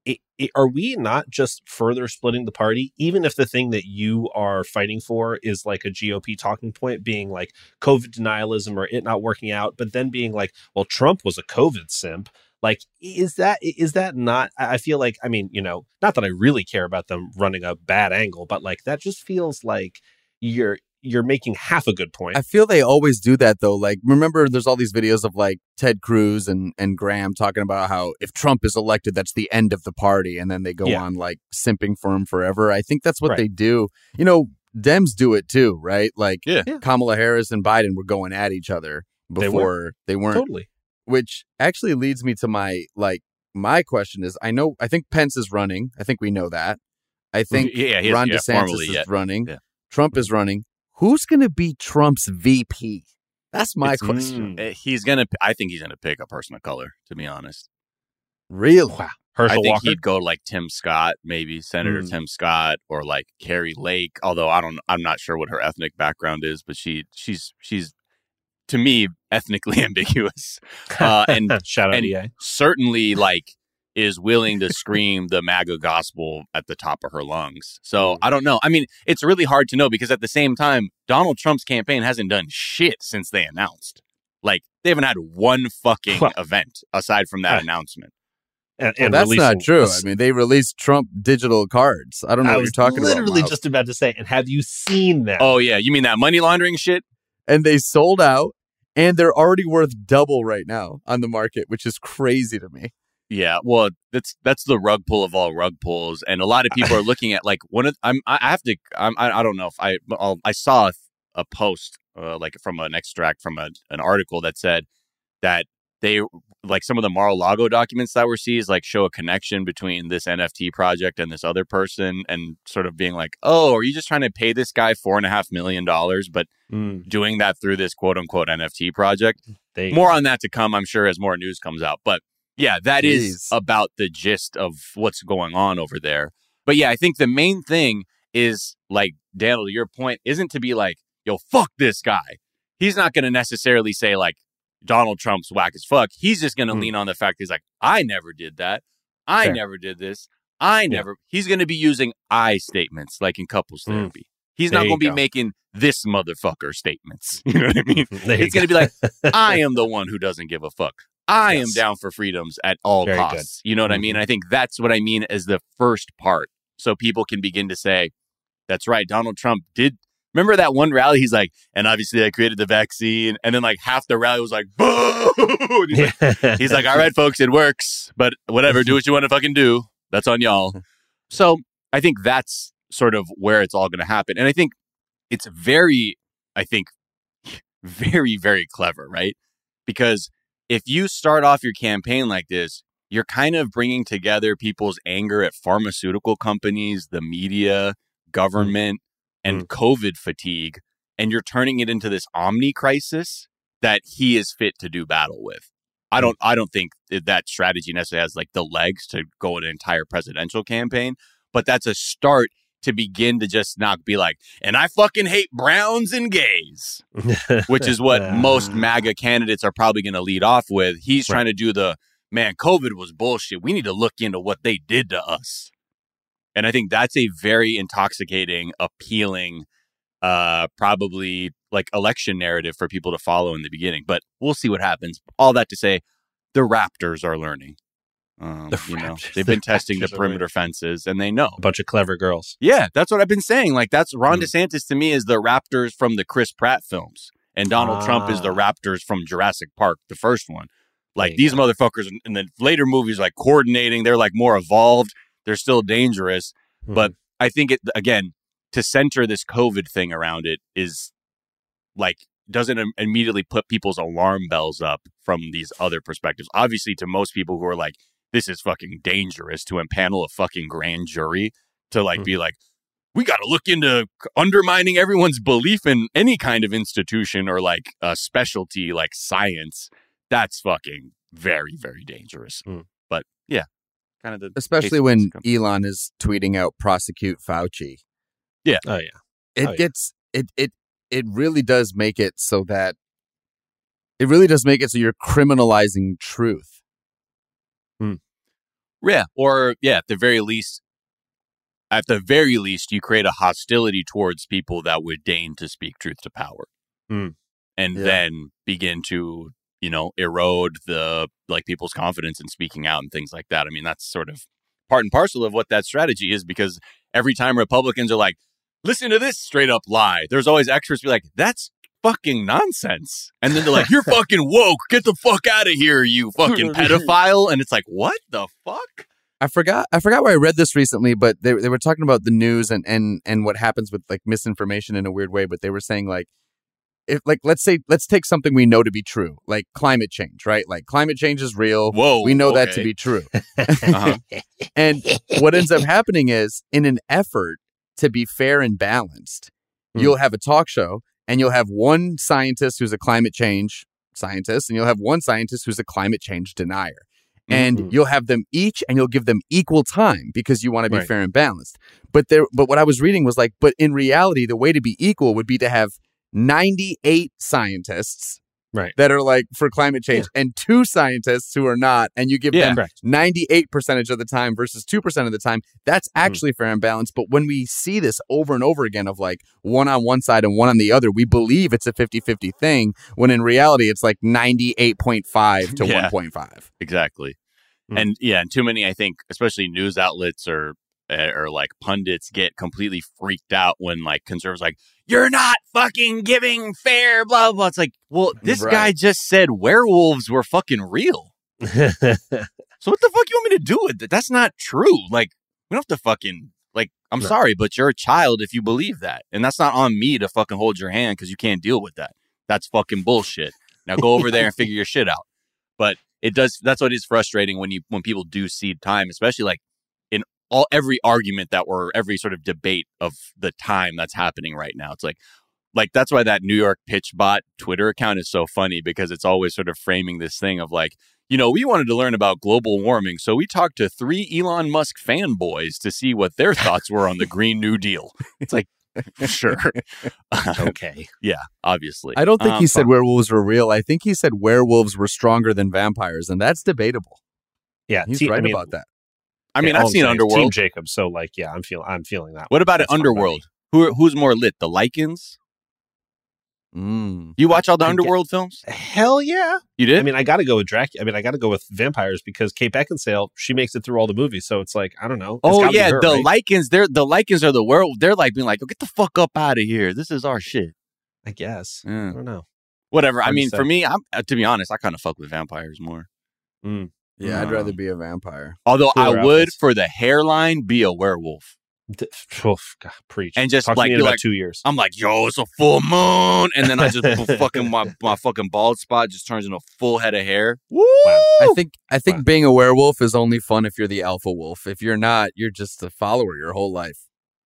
it, it, are we not just further splitting the party, even if the thing that you are fighting for is like a G O P talking point being like COVID denialism or it not working out, but then being like, well, Trump was a COVID simp. Like, is that is that not? I feel like, I mean, you know, not that I really care about them running a bad angle, but like that just feels like you're you're making half a good point. I feel they always do that, though. Like, remember, there's all these videos of like Ted Cruz and, and Graham talking about how if Trump is elected, that's the end of the party. And then they go Yeah. on like simping for him forever. I think that's what Right. they do. You know, Dems do it, too, right? Like Yeah. Yeah. Kamala Harris and Biden were going at each other They before they, weren't. Totally. Which actually leads me to my like my question is, I know, I think Pence is running. I think we know that. I think Yeah, he is, Ron yeah, DeSantis formally, is yeah. running. Yeah. Trump is running. Who's going to be Trump's V P? That's my It's- question. Uh, He's gonna. I think he's gonna pick a person of color. To be honest, Really? Wow. I Herschel think Walker. he'd go like Tim Scott, maybe Senator Hmm. Tim Scott, or like Carrie Lake. Although I don't, I'm not sure what her ethnic background is, but she, she's, she's, to me, ethnically ambiguous, uh, and Shout out and E A. certainly like is willing to scream the MAGA gospel at the top of her lungs. So I don't know. I mean, it's really hard to know because at the same time, Donald Trump's campaign hasn't done shit since they announced. Like they haven't had one fucking Well, event aside from that right. announcement. And, Well, and that's not releasing true. this- I mean, they released Trump digital cards. I don't know I what was you're talking literally about. Miles. just about to say, and have you seen that? Oh yeah, you mean that money laundering shit? And they sold out, and they're already worth double right now on the market, which is crazy to me. Yeah, well, that's that's the rug pull of all rug pulls, and a lot of people are looking at like one of I'm I have to I'm, I I don't know if I I'll, I saw a post uh, like from an extract from a, an article that said that they like some of the Mar-a-Lago documents that were seized like show a connection between this N F T project and this other person, and sort of being like, oh, are you just trying to pay this guy four and a half million dollars, but Mm, doing that through this quote unquote N F T project? they, More on that to come, I'm sure, as more news comes out. But yeah, that is Jeez. about the gist of what's going on over there. But yeah, I think the main thing is, like, Daniel, to your point, isn't to be like, yo, fuck this guy. He's not going to necessarily say, like, Donald Trump's whack as fuck. He's just going to Mm. lean on the fact he's like, I never did that. I Fair. never did this. I Yeah. never. He's going to be using I statements, like in couples Mm. therapy. He's There not you going to be go. making this motherfucker statements. You know what I mean? There you It's going to go. be like, I am the one who doesn't give a fuck. I am Yes. down for freedoms at all Very costs. You know what I mean? Mhm. I think that's what I mean as the first part. So people can begin to say, that's right, Donald Trump did. Remember that one rally? He's like, and obviously I created the vaccine. And then like half the rally was like, boo! And He's, like, he's like, all right, folks, it works. But whatever, do what you want to fucking do. That's on y'all. So I think that's sort of where it's all going to happen. And I think it's very, I think, very, very clever, right? Because if you start off your campaign like this, you're kind of bringing together people's anger at pharmaceutical companies, the media, government, and COVID fatigue, and you're turning it into this omni crisis that he is fit to do battle with. I don't I don't think that, that strategy necessarily has like the legs to go an entire presidential campaign, but that's a start to begin to just not be like, and I fucking hate browns and gays, which is what most MAGA candidates are probably going to lead off with. He's trying to do the, man, COVID was bullshit. We need to look into what they did to us. And I think that's a very intoxicating, appealing, uh, probably like election narrative for people to follow in the beginning. But we'll see what happens. All that to say, the Raptors are learning. Um, The you know, Raptors- they've the been testing the Raptors are perimeter learning. fences, and they know. A bunch of clever girls. Yeah, that's what I've been saying. Like, that's Ron Mm. DeSantis to me is the Raptors from the Chris Pratt films, and Donald Trump is the Ah. Raptors from Jurassic Park, the first one. Like, There you these go. motherfuckers in- in the later movies, like coordinating, they're like more evolved. They're still dangerous, but I think it again to center this COVID thing around it is like doesn't im- immediately put people's alarm bells up from these other perspectives. Obviously, to most people who are like, this is fucking dangerous to impanel a fucking grand jury to like be like, we got to look into undermining everyone's belief in any kind of institution or like a specialty like science. That's fucking very, very dangerous. Mm. But yeah, kind of the Especially case when comes- Elon is tweeting out prosecute Fauci. yeah, Oh yeah. It Oh, yeah. gets it it it really does make it so that it really does make it so you're criminalizing truth. Yeah. Or, yeah, at the very least, at the very least, you create a hostility towards people that would deign to speak truth to power. Mm. And Yeah. then begin to, you know, erode the, like, people's confidence in speaking out and things like that. I mean, that's sort of part and parcel of what that strategy is, because every time Republicans are like, listen to this straight up lie, there's always experts be like, that's fucking nonsense. And then they're like, you're fucking woke. Get the fuck out of here, you fucking pedophile. And it's like, what the fuck? I forgot. I forgot where I read this recently, but they they were talking about the news and and and what happens with like misinformation in a weird way. But they were saying like, if like let's say let's take something we know to be true, like climate change, right? Like climate change is real. Whoa, we know that okay. to be true. Uh-huh. And what ends up happening is, in an effort to be fair and balanced, Mm. you'll have a talk show and you'll have one scientist who's a climate change scientist, and you'll have one scientist who's a climate change denier. And Mhm. you'll have them each, and you'll give them equal time because you want to be Right. fair and balanced. But there, but what I was reading was like, but in reality, the way to be equal would be to have ninety-eight scientists Right. that are like for climate change and two scientists who are not, and you give Yeah. them Correct. ninety-eight percentage of the time versus two percent of the time. That's actually fair and balanced. But when we see this over and over again of like one on one side and one on the other, we believe it's a fifty-fifty thing, when in reality it's like ninety-eight point five to Yeah. one point five. Exactly. Mm. And yeah, and too many, I think, especially news outlets or uh, or like pundits get completely freaked out when like conservatives are like, you're not fucking giving fair, blah, blah. It's like, well, this Right. guy just said werewolves were fucking real. So what the fuck you want me to do with it? That's not true. Like, we don't have to fucking, like, I'm No. sorry, but you're a child if you believe that. And that's not on me to fucking hold your hand because you can't deal with that. That's fucking bullshit. Now go over there and figure your shit out. But it does, that's what is frustrating when you, when people do cede time, especially like in all, every argument that we're, every sort of debate of the time that's happening right now. It's like, like, that's why that New York Pitch Bot Twitter account is so funny, because it's always sort of framing this thing of like, you know, we wanted to learn about global warming, so we talked to three Elon Musk fanboys to see what their thoughts were on the Green New Deal. It's like, sure. Okay. Yeah, obviously. I don't think Um, he said werewolves were real. I think he said werewolves were stronger than vampires, and that's debatable. Yeah. He's te- right I mean, about that. I mean, yeah, all I've I'm seen saying is Team Underworld. Jacob. So like, yeah, I'm feeling, I'm feeling that. What about it, That's fine by me. Underworld? Who who's more lit, the Lycans? Mm. You watch all the I get- Underworld films? Hell yeah. You did? I mean, I got to go with Dracula. I mean, I got to go with vampires because Kate Beckinsale, she makes it through all the movies. So it's like, I don't know. It's oh gotta be yeah, her, the right? Lycans. They're the Lycans are the werewolf. They're like being like, oh, get the fuck up out of here. This is our shit. I guess. Yeah. I don't know. Whatever. I Hard to mean, say. for me, I'm uh, to be honest, I kind of fuck with vampires more. Mm. Yeah, I'd Um, rather be a vampire. Although Cooler I would, outfits. for the hairline, be a werewolf. D- oof, God, preach. And just Talk to like me in you're about like- two years. I'm like, yo, it's a full moon, and then I just fucking my my fucking bald spot just turns into a full head of hair. Woo! I think I think Wow. being a werewolf is only fun if you're the alpha wolf. If you're not, you're just a follower your whole life.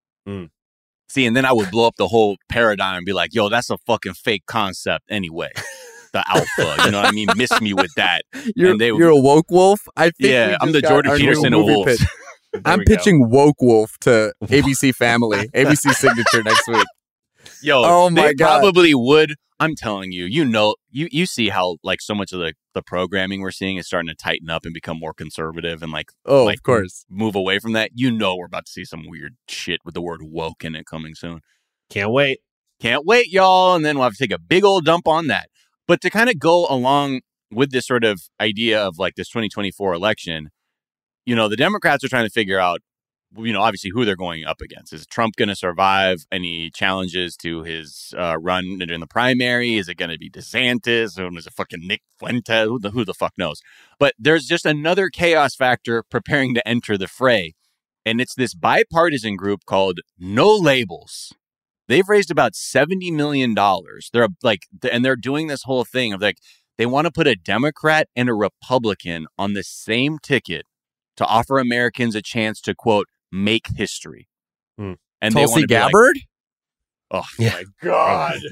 See, and then I would blow up the whole paradigm and be like, yo, that's a fucking fake concept anyway. The alpha, you know what I mean? Miss me with that. You're And they- you're a woke wolf. I think Yeah, we I'm just the got Jordan our new Peterson of movie wolves. pitch. There I'm we go. pitching woke wolf to A B C Family, A B C Signature next week. Yo, Oh my they God. probably would. I'm telling you, you know, you you see how like so much of the, the programming we're seeing is starting to tighten up and become more conservative and like Oh, like, of course. move away from that. You know, we're about to see some weird shit with the word woke in it coming soon. Can't wait. Can't wait, y'all. And then we'll have to take a big old dump on that. But to kind of go along with this sort of idea of like this twenty twenty-four election, you know, the Democrats are trying to figure out, you know, obviously who they're going up against. Is Trump going to survive any challenges to his uh, run during the primary? Is it going to be DeSantis? Or is it fucking Nick Fuentes? Who the, who the fuck knows? But there's just another chaos factor preparing to enter the fray. And it's this bipartisan group called No Labels. They've raised about seventy million dollars. They're like, and they're doing this whole thing of like, they want to put a Democrat and a Republican on the same ticket to offer Americans a chance to, quote, make history. Hmm. And they Tulsi want to be like, Gabbard? oh Yeah. my God.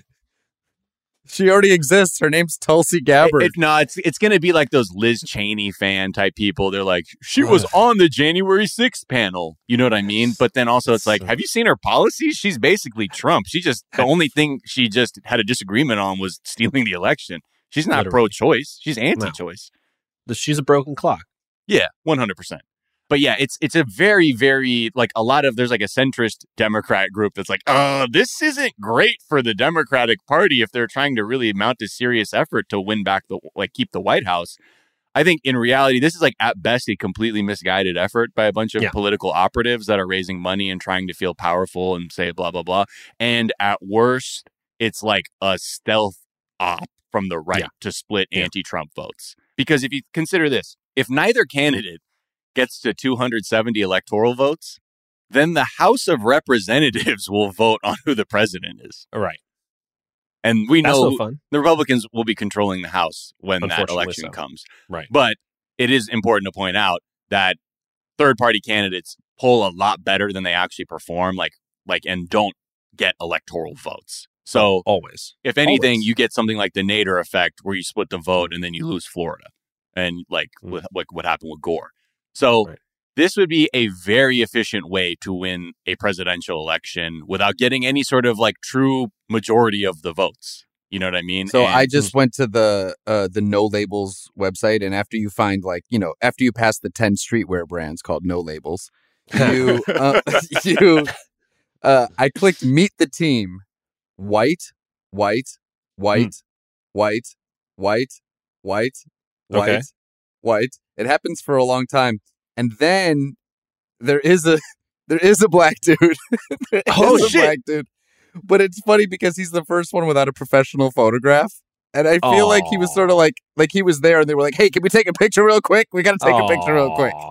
She already exists. Her name's Tulsi It, Gabbard. it- no, it's it's going to be like those Liz Cheney fan type people. They're like, she was on the January sixth panel. You know what I mean? But then also it's like, have you seen her policies? She's basically Trump. She just, the only thing she just had a disagreement on was stealing the election. She's not Literally. pro-choice. She's anti-choice. She's a broken clock. Yeah, one hundred percent. But yeah, it's it's a very, very, like a lot of, there's like a centrist Democrat group that's like, uh, this isn't great for the Democratic Party if they're trying to really mount a serious effort to win back the, like keep the White House. I think in reality, this is like at best a completely misguided effort by a bunch of Yeah. political operatives that are raising money and trying to feel powerful and say blah, blah, blah. And at worst, it's like a stealth op from the right Yeah. to split Yeah. anti-Trump votes. Because if you consider this, if neither candidate gets to two hundred seventy electoral votes, then the House of Representatives will vote on who the president is. Right. And we That's know no fun. the Republicans will be controlling the House when that Unfortunately election so. comes. Right. But it is important to point out that third-party candidates poll a lot better than they actually perform, like, like, and don't get electoral votes. So always, if anything, Always. you get something like the Nader effect, where you split the vote and then you lose Florida, and like Mm. with, like what happened with Gore. So Right. this would be a very efficient way to win a presidential election without getting any sort of like true majority of the votes. You know what I mean? So And- I just went to the uh, the No Labels website, and after you find like you know after you pass the ten streetwear brands called No Labels, you uh, you uh, I clicked Meet the Team, white, white, white, white, white, white, white, Okay. white. It happens for a long time, and then there is a there is a black dude. There Oh, is a shit. black dude. But it's funny because he's the first one without a professional photograph. And I feel like he was sort of like like he was there and they were like, hey, can we take a picture real quick? We got to take a picture real quick. Aw.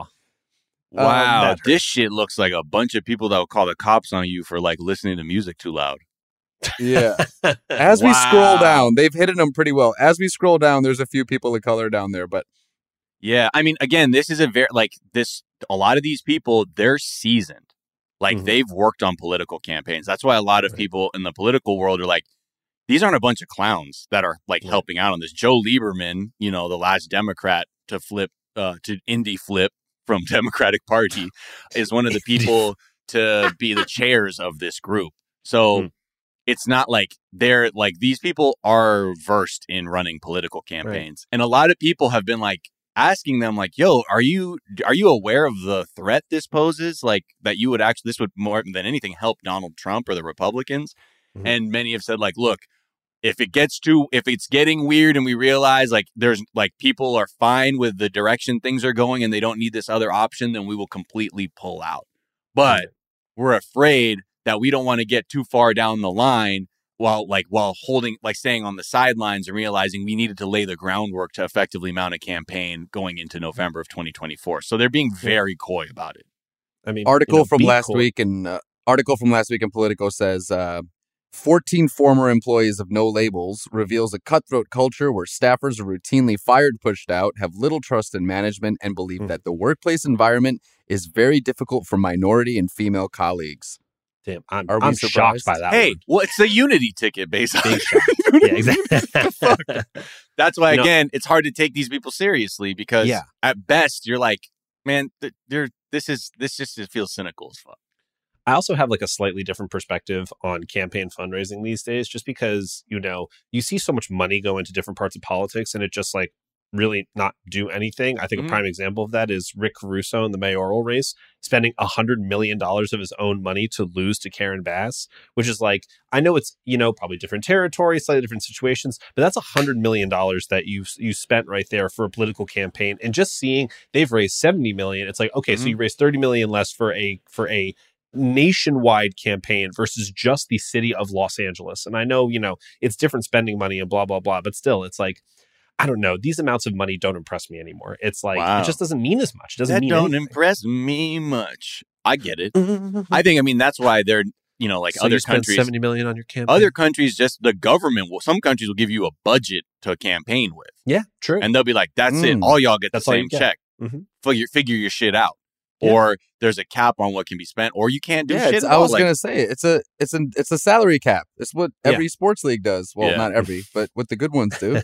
wow, that hurt. this shit looks like a bunch of people that will call the cops on you for like listening to music too loud. Yeah. As we scroll Wow. down, they've hidden them pretty well. As we scroll down, there's a few people of color down there. But Yeah, I mean, again, this is a very like this. A lot of these people, they're seasoned. Like Mhm. they've worked on political campaigns. That's why a lot of Right. people in the political world are like, these aren't a bunch of clowns that are like Right. helping out on this. Joe Lieberman, you know, the last Democrat to flip uh, to indie flip from Democratic Party, is one of the people to be the chairs of this group. So. Hmm. It's not like they're like these people are versed in running political campaigns. And a lot of people have been like asking them like, yo, are you are you aware of the threat this poses? Like that you would actually this would more than anything help Donald Trump or the Republicans. Mhm. And many have said like, look, if it gets too if it's getting weird and we realize like there's like people are fine with the direction things are going and they don't need this other option, then we will completely pull out. But we're afraid that we don't want to get too far down the line while like while holding like staying on the sidelines and realizing we needed to lay the groundwork to effectively mount a campaign going into November of twenty twenty-four. So they're being very coy about it. I mean, article you know, from be last cool. week and uh, article from last week in Politico says uh, fourteen former employees of No Labels reveals a cutthroat culture where staffers are routinely fired, pushed out, have little trust in management, and believe Mm. that the workplace environment is very difficult for minority and female colleagues. Damn, I'm, Are we I'm surprised? shocked by that. Hey, one. well, it's the Unity ticket, basically. Big shock. Yeah, exactly. That's why, You know- again, it's hard to take these people seriously because Yeah. at best you're like, man, th- they're, this is this just it feels cynical as fuck. I also have like a slightly different perspective on campaign fundraising these days, just because, you know, you see so much money go into different parts of politics and it just like really not do anything. I think Mhm. a prime example of that is Rick Caruso in the mayoral race, spending a hundred million dollars of his own money to lose to Karen Bass, which is like, I know it's, you know, probably different territory, slightly different situations, but that's a hundred million dollars that you you spent right there for a political campaign. And just seeing they've raised seventy million, it's like, okay, so Mhm. you raised thirty million less for a for a nationwide campaign versus just the city of Los Angeles. And I know, you know, it's different spending money and blah, blah, blah, but still, it's like, I don't know. These amounts of money don't impress me anymore. It's like, Wow. it just doesn't mean as much. It doesn't That mean don't anything. impress me much. I get it. I think, I mean, that's why they're, you know, like So other you spent countries. seventy million on your campaign? Other countries, just the government will, some countries will give you a budget to campaign with. Yeah, true. And they'll be like, that's it. Mm. All y'all get That's the all same you get. check. Mhm. Figure, figure your shit out. Yeah. Or there's a cap on what can be spent, or you can't do Yeah, shit it's, at I all. was Like, gonna say it's a it's an it's a salary cap. It's what Yeah. every sports league does. Well, Yeah. not every, but what the good ones do.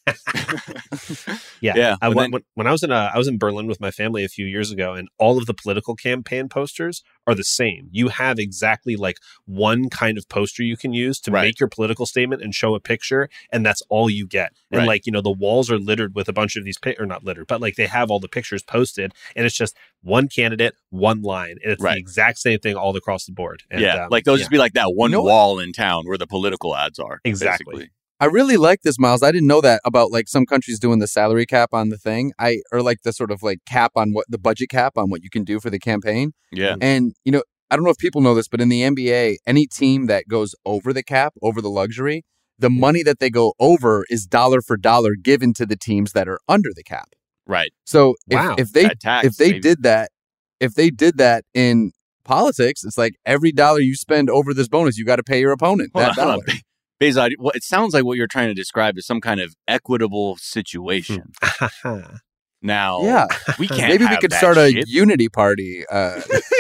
yeah. Yeah, I, but when, then- when I was in uh, I was in Berlin with my family a few years ago, and all of the political campaign posters are the same. You have exactly like one kind of poster you can use to Right. make your political statement and show a picture, and that's all you get. And Right. like, you know, the walls are littered with a bunch of these, pi- or not littered, but like they have all the pictures posted, and it's just one candidate, one line, and it's Right. the exact same thing all across the board. And, yeah, um, like they'll yeah. just be like that one You know what? wall in town where the political ads are. Exactly. basically. I really like this, Miles. I didn't know that about like some countries doing the salary cap on the thing. I or like the sort of like cap on what the budget cap on what you can do for the campaign. Yeah. And you know, I don't know if people know this, but in the N B A, any team that goes over the cap, over the luxury, the money that they go over is dollar for dollar given to the teams that are under the cap. Right. So if, Wow. if they That tax, if they maybe. did that, if they did that in politics, it's like every dollar you spend over this bonus, you got to pay your opponent Hold that on, hold dollar. on. Bezod, well, it sounds like what you're trying to describe is some kind of equitable situation. Now, Yeah. we can't Maybe we have could that start a shit. unity party. Uh,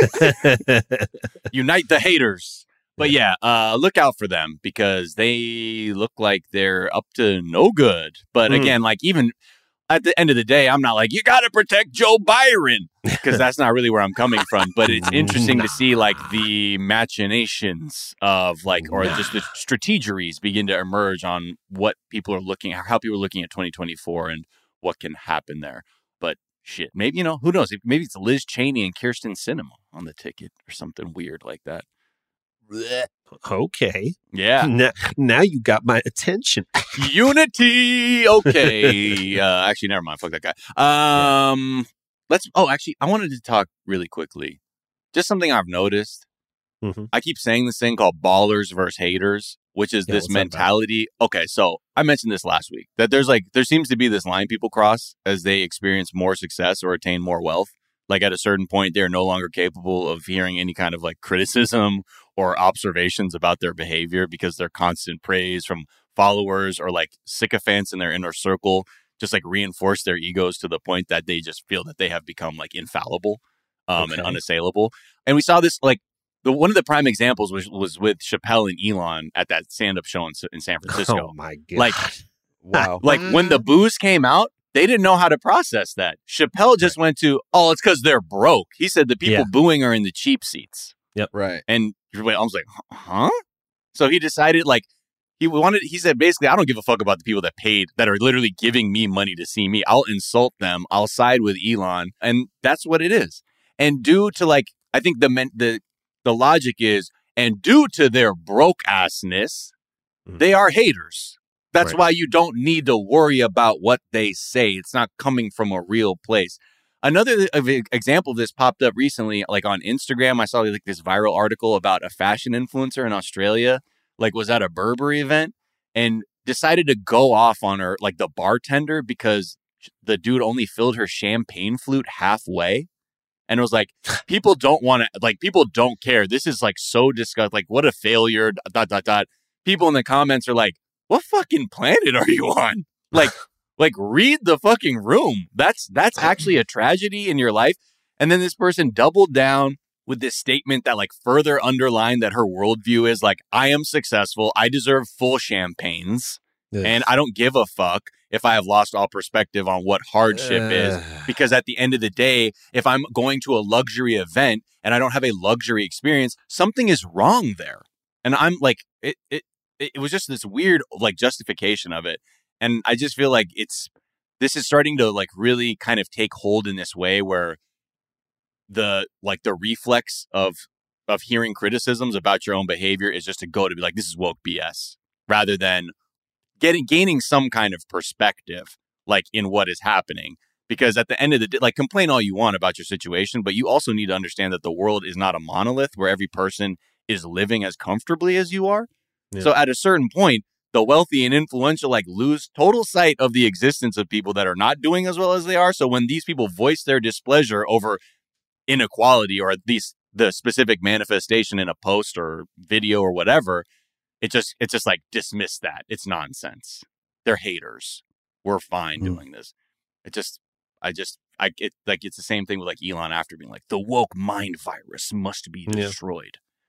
Unite the haters. But yeah, uh, look out for them because they look like they're up to no good. But Mm. again, like even at the end of the day, I'm not like, you got to protect Joe Byron because that's not really where I'm coming from. But it's interesting to see like the machinations of like, or just the strategeries begin to emerge on what people are looking at, how people are looking at twenty twenty-four and what can happen there. But shit, maybe, you know, who knows? Maybe it's Liz Cheney and Kirsten Sinema on the ticket or something weird like that. Okay. Yeah. Now, now you got my attention. Unity. Okay. Uh, actually, never mind. Fuck that guy. Um, let's. Oh, actually, I wanted to talk really quickly. Just something I've noticed. Mhm. I keep saying this thing called ballers versus haters, which is Yeah, this what's that about? mentality. Okay, so I mentioned this last week that there's like there seems to be this line people cross as they experience more success or attain more wealth. Like at a certain point, they're no longer capable of hearing any kind of like criticism or observations about their behavior because their constant praise from followers or like sycophants in their inner circle just like reinforce their egos to the point that they just feel that they have become like infallible um, and Okay. unassailable. And we saw this like the one of the prime examples was was with Chappelle and Elon at that stand up show in, in San Francisco. Oh my god! Like wow. like when the booze came out, they didn't know how to process that. Chappelle just went to, oh, it's because they're broke. He said the people Yeah. booing are in the cheap seats. Right. And I was like, huh? So he decided, like, he wanted, he said, basically, I don't give a fuck about the people that paid, that are literally giving me money to see me. I'll insult them. I'll side with Elon. And that's what it is. And due to, like, I think the men, the, the logic is, and due to their broke assness, Mhm. they are haters. That's Right. why you don't need to worry about what they say. It's not coming from a real place. Another of e- example of this popped up recently, like on Instagram. I saw like this viral article about a fashion influencer in Australia, like was at a Burberry event and decided to go off on her, like the bartender, because the dude only filled her champagne flute halfway. And it was like, people don't want to, like, people don't care. This is like so disgusting. Like, what a failure, dot, dot, dot. People in the comments are like, what fucking planet are you on? Like, like read the fucking room. That's that's actually a tragedy in your life. And then this person doubled down with this statement that like further underlined that her worldview is like, I am successful. I deserve full champagnes. Ugh. And I don't give a fuck if I have lost all perspective on what hardship is. Ugh. Because at the end of the day, if I'm going to a luxury event and I don't have a luxury experience, something is wrong there. And I'm like, it, it, it was just this weird like justification of it. And I just feel like it's, this is starting to like really kind of take hold in this way where the, like the reflex of, of hearing criticisms about your own behavior is just to go to be like, this is woke B S rather than getting, gaining some kind of perspective, like in what is happening. Because at the end of the day, like complain all you want about your situation, but you also need to understand that the world is not a monolith where every person is living as comfortably as you are. Yeah. So at a certain point, the wealthy and influential like lose total sight of the existence of people that are not doing as well as they are. So when these people voice their displeasure over inequality or at least the specific manifestation in a post or video or whatever, it just it's just like dismiss that. It's nonsense. They're haters. We're fine Mm. doing this. It just I just I get like it's the same thing with like Elon after being like the woke mind virus must be Yeah. destroyed.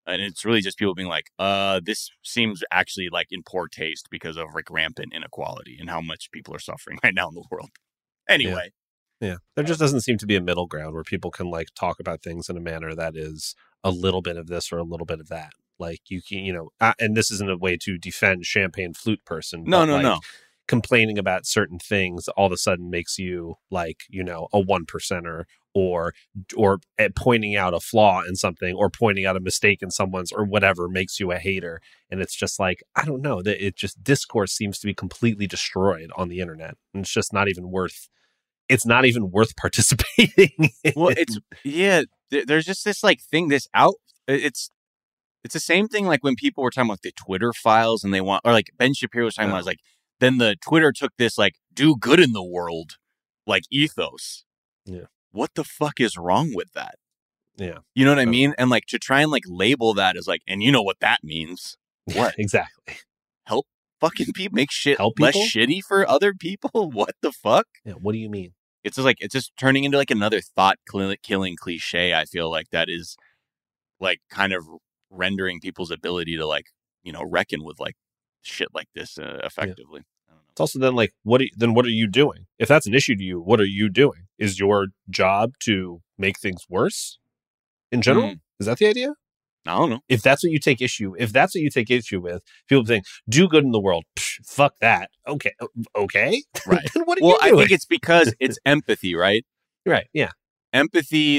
And it's really just people being like, uh, this seems actually like in poor taste because of like rampant inequality and how much people are suffering right now in the world. Anyway. Yeah. yeah. There just doesn't seem to be a middle ground where people can like talk about things in a manner that is a little bit of this or a little bit of that. Like you can, you know, uh, and this isn't a way to defend Champagne Flute Person. No, but no, like, no. Complaining about certain things all of a sudden makes you like, you know, a one percenter or or pointing out a flaw in something or pointing out a mistake in someone's or whatever makes you a hater. And it's just like, I don't know, that it just discourse seems to be completely destroyed on the internet. And it's just not even worth it's not even worth participating in. Well, it's yeah, there's just this like thing this out it's it's the same thing like when people were talking about the Twitter files and they want or like Ben Shapiro was talking Yeah. about like then the Twitter took this like do good in the world like ethos. Yeah. What the fuck is wrong with that? Yeah. You know what I So- mean? And like to try and like label that as like, and you know what that means. What? Exactly. Help fucking people make shit Help less people? shitty for other people? What the fuck? Yeah. What do you mean? It's just like, it's just turning into like another thought kill- killing cliche. I feel like that is like kind of rendering people's ability to like, you know, reckon with like shit like this uh, effectively. I don't know. It's also then like, what? Are, then what are you doing? If that's an issue to you, what are you doing? Is your job to make things worse in general? Mm. Is that the idea? I don't know. If that's what you take issue, if that's what you take issue with, people saying do good in the world, psh, fuck that. Okay, okay, Right. Then what are Well, you I doing? think it's because it's empathy, right? right. Yeah. Empathy,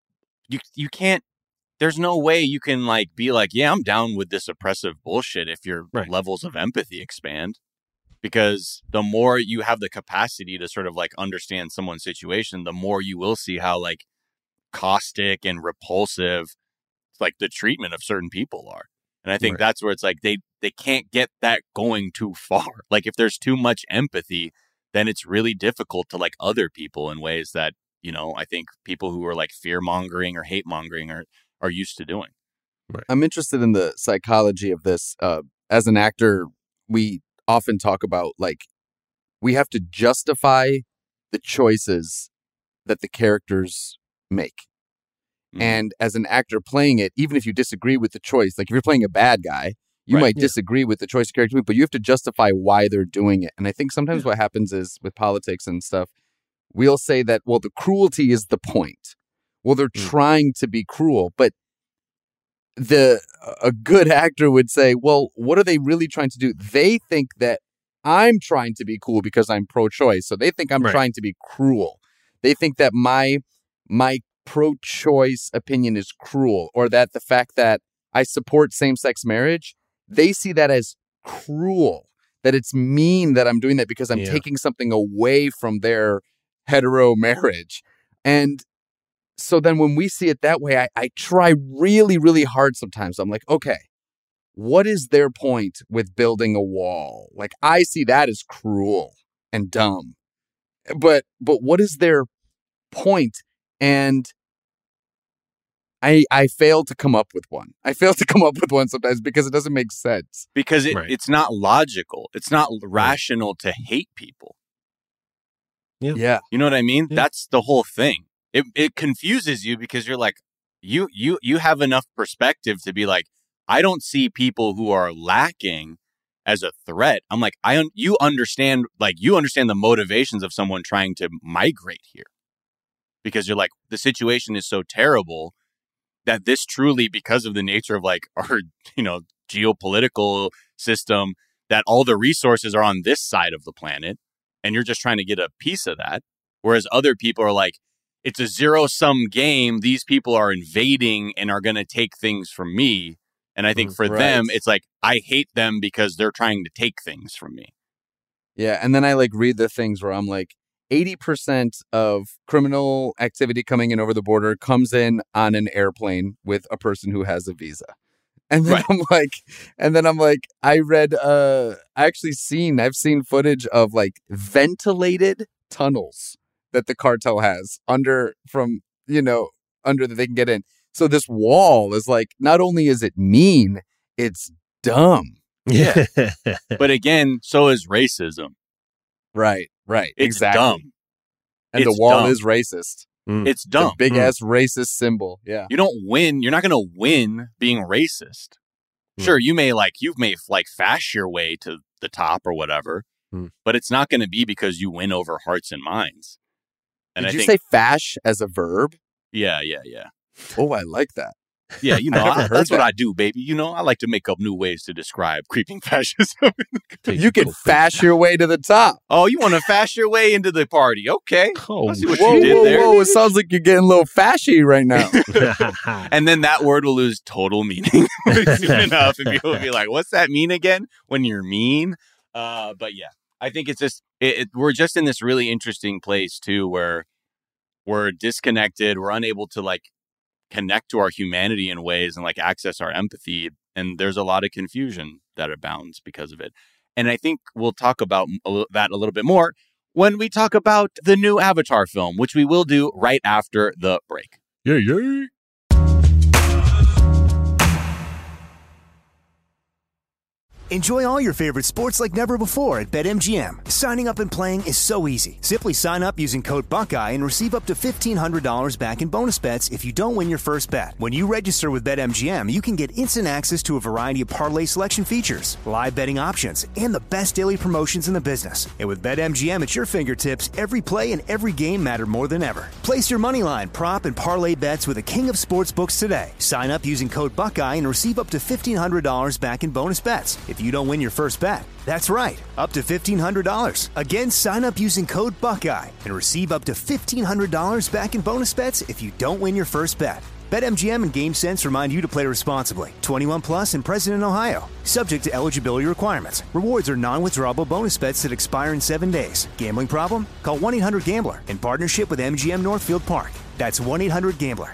you you can't, there's no way you can like be like, yeah, I'm down with this oppressive bullshit if your Right. levels of empathy expand. Because the more you have the capacity to sort of like understand someone's situation, the more you will see how like caustic and repulsive like the treatment of certain people are. And I think Right. that's where it's like they they can't get that going too far. Like if there's too much empathy, then it's really difficult to like other people in ways that, you know, I think people who are like fear mongering or hate mongering are are used to doing. I'm interested in the psychology of this. Uh, as an actor, we often talk about like we have to justify the choices that the characters make. Mhm. And as an actor playing it, even if you disagree with the choice, like if you're playing a bad guy, you Right, might yeah. disagree with the choice of character, but you have to justify why they're doing it. And I think sometimes what happens is with politics and stuff, we'll say that, well, the cruelty is the point. Well, they're Mm. trying to be cruel, but the a good actor would say, well, what are they really trying to do? They think that I'm trying to be cool because I'm pro-choice. So they think I'm Right. trying to be cruel. They think that my my pro-choice opinion is cruel, or that the fact that I support same-sex marriage, they see that as cruel, that it's mean that I'm doing that because I'm Yeah. taking something away from their hetero marriage. And so then when we see it that way, I, I try really, really hard sometimes. I'm like, okay, what is their point with building a wall? Like, I see that as cruel and dumb. But but what is their point? And I I fail to come up with one. I fail to come up with one sometimes because it doesn't make sense. Because it, Right. it's not logical. It's not rational to hate people. Yeah. Yeah. You know what I mean? Yeah. That's the whole thing. It it confuses you because you're like, you you you have enough perspective to be like, I don't see people who are lacking as a threat. I'm like, I un- you understand like you understand the motivations of someone trying to migrate here. Because you're like, the situation is so terrible that this truly, because of the nature of like our, you know, geopolitical system, that all the resources are on this side of the planet and you're just trying to get a piece of that. Whereas other people are like, it's a zero sum game. These people are invading and are going to take things from me. And I think Mm, for right. them, it's like, I hate them because they're trying to take things from me. Yeah. And then I like read the things where I'm like, eighty percent of criminal activity coming in over the border comes in on an airplane with a person who has a visa. And then Right. I'm like, and then I'm like, I read, uh, I actually seen, I've seen footage of like ventilated tunnels that the cartel has under from, you know, under that they can get in. So this wall is like, not only is it mean, it's dumb. Yeah. But again, so is racism. Right, right. It's exactly. dumb. And It's the wall dumb. is racist. Mm. It's dumb. Big Mm. ass racist symbol. Yeah. You don't win. You're not going to win being racist. Mm. Sure, you may like, you may like fash your way to the top or whatever, Mm. but it's not going to be because you win over hearts and minds. And Did I you think, say fash as a verb? yeah, yeah, yeah. Oh, I like that. Yeah, you know, I never I, heard that's what that. I do, baby. You know, I like to make up new ways to describe creeping fascism. You can fash your way to the top. Oh, you want to fash your way into the party? Okay. Oh, I see what Whoa, you did whoa, there. whoa. It sounds like you're getting a little fashy right now. And then that word will lose total meaning soon enough, and people will be like, "What's that mean again?" When you're mean. Uh, but yeah, I think it's just it, it, we're just in this really interesting place too, where we're disconnected. We're unable to like connect to our humanity in ways and like access our empathy. And there's a lot of confusion that abounds because of it. And I think we'll talk about a li- that a little bit more when we talk about the new Avatar film, which we will do right after the break. Yeah, yeah. Enjoy all your favorite sports like never before at BetMGM. Signing up and playing is so easy. Simply sign up using code Buckeye and receive up to fifteen hundred dollars back in bonus bets if you don't win your first bet. When you register with BetMGM, you can get instant access to a variety of parlay selection features, live betting options, and the best daily promotions in the business. And with BetMGM at your fingertips, every play and every game matter more than ever. Place your moneyline, prop, and parlay bets with the king of sportsbooks today. Sign up using code Buckeye and receive up to fifteen hundred dollars back in bonus bets if you don't win your first bet. That's right, up to fifteen hundred dollars. Again, sign up using code Buckeye and receive up to fifteen hundred dollars back in bonus bets if you don't win your first bet. BetMGM and GameSense remind you to play responsibly. twenty-one plus and present in Ohio. Subject to eligibility requirements. Rewards are non-withdrawable bonus bets that expire in seven days. Gambling problem? Call one eight hundred gambler in partnership with M G M Northfield Park. That's one eight hundred gambler.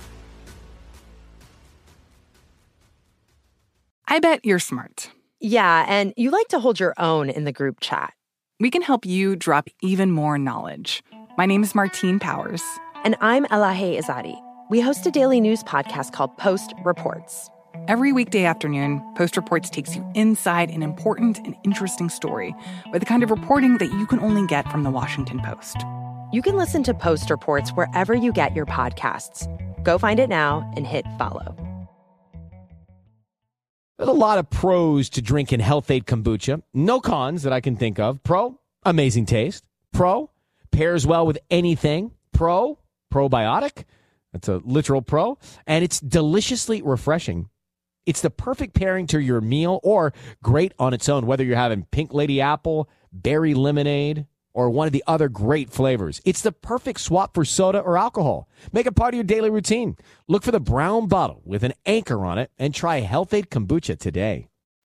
I bet you're smart. Yeah, and you like to hold your own in the group chat. We can help you drop even more knowledge. My name is Martine Powers. And I'm Elahe Izadi. We host a daily news podcast called Post Reports. Every weekday afternoon, Post Reports takes you inside an important and interesting story with the kind of reporting that you can only get from the Washington Post. You can listen to Post Reports wherever you get your podcasts. Go find it now and hit follow. There's a lot of pros to drinking Health Aid kombucha. No cons that I can think of. Pro, amazing taste. Pro, pairs well with anything. Pro, probiotic. That's a literal pro. And it's deliciously refreshing. It's the perfect pairing to your meal or great on its own, whether you're having pink lady apple, berry lemonade, or one of the other great flavors. It's the perfect swap for soda or alcohol. Make it part of your daily routine. Look for the brown bottle with an anchor on it and try Health Aid Kombucha today.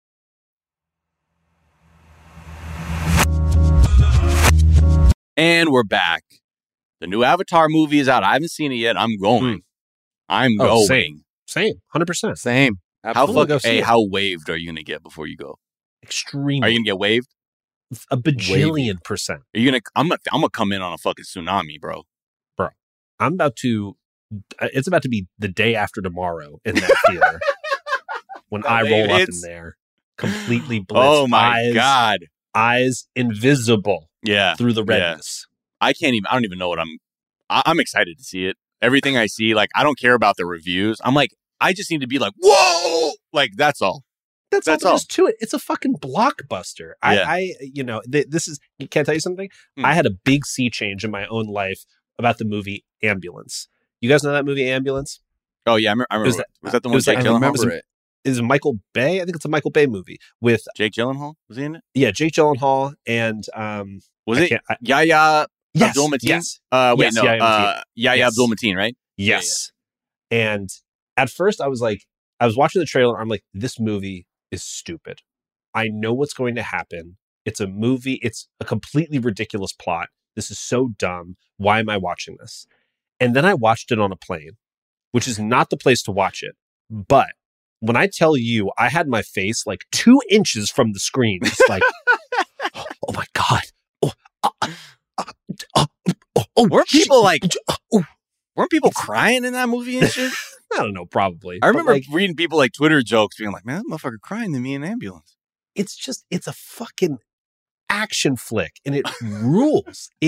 And we're back. The new Avatar movie is out. I haven't seen it yet. I'm going. Mm. I'm Oh, going. same. Same. one hundred percent. Same. How Absolutely. fuck, hey, how waved are you going to get before you go? Extremely. Are you going to get waved? A bajillion percent. Are you going to I'm going to I'm going to come in on a fucking tsunami, bro. I'm about to, it's about to be the day after tomorrow in that theater when I roll up in It's- there, completely blitzed. Oh my eyes, god. Eyes invisible Yeah. through the Yeah. redness. I can't even I don't even know what I'm I, I'm excited to see it. Everything I see, like I don't care about the reviews. I'm like I just need to be like, "Whoa!" Like that's all. That's, That's all all. there is to it. It's a fucking blockbuster. I, Yeah. I, you know, th- this is, can I tell you something? Hmm. I had a big sea change in my own life about the movie Ambulance. You guys know that movie Ambulance? Oh yeah, I remember. I remember Was was, that- that the it one with was Jake like- I Gyllenhaal? remember it. Is it Michael Bay? I think it's a Michael Bay movie with, Jake Gyllenhaal was he in it? yeah, Jake Gyllenhaal and, um, Was I it can't- I- Yahya yes, Abdul Mateen? yes, Uh, wait, Yes, no, Yahya uh, Yahya Yes. Abdul Mateen, right? yes. And at first I was like, I was watching the trailer. I'm like, this movie is stupid. I know what's going to happen. It's a movie. It's a completely ridiculous plot. This is so dumb. Why am I watching this? And then I watched it on a plane, which is not the place to watch it. But when I tell you, I had my face like two inches from the screen, just like, oh my God. Oh, uh, uh, uh, uh, oh, oh, Weren't shit. people like, Oh, weren't people crying in that movie and shit? I don't know, probably. I But, remember like, reading people like Twitter jokes being like, man, that motherfucker crying to me in Ambulance. it's just, it's a fucking action flick and it rules. It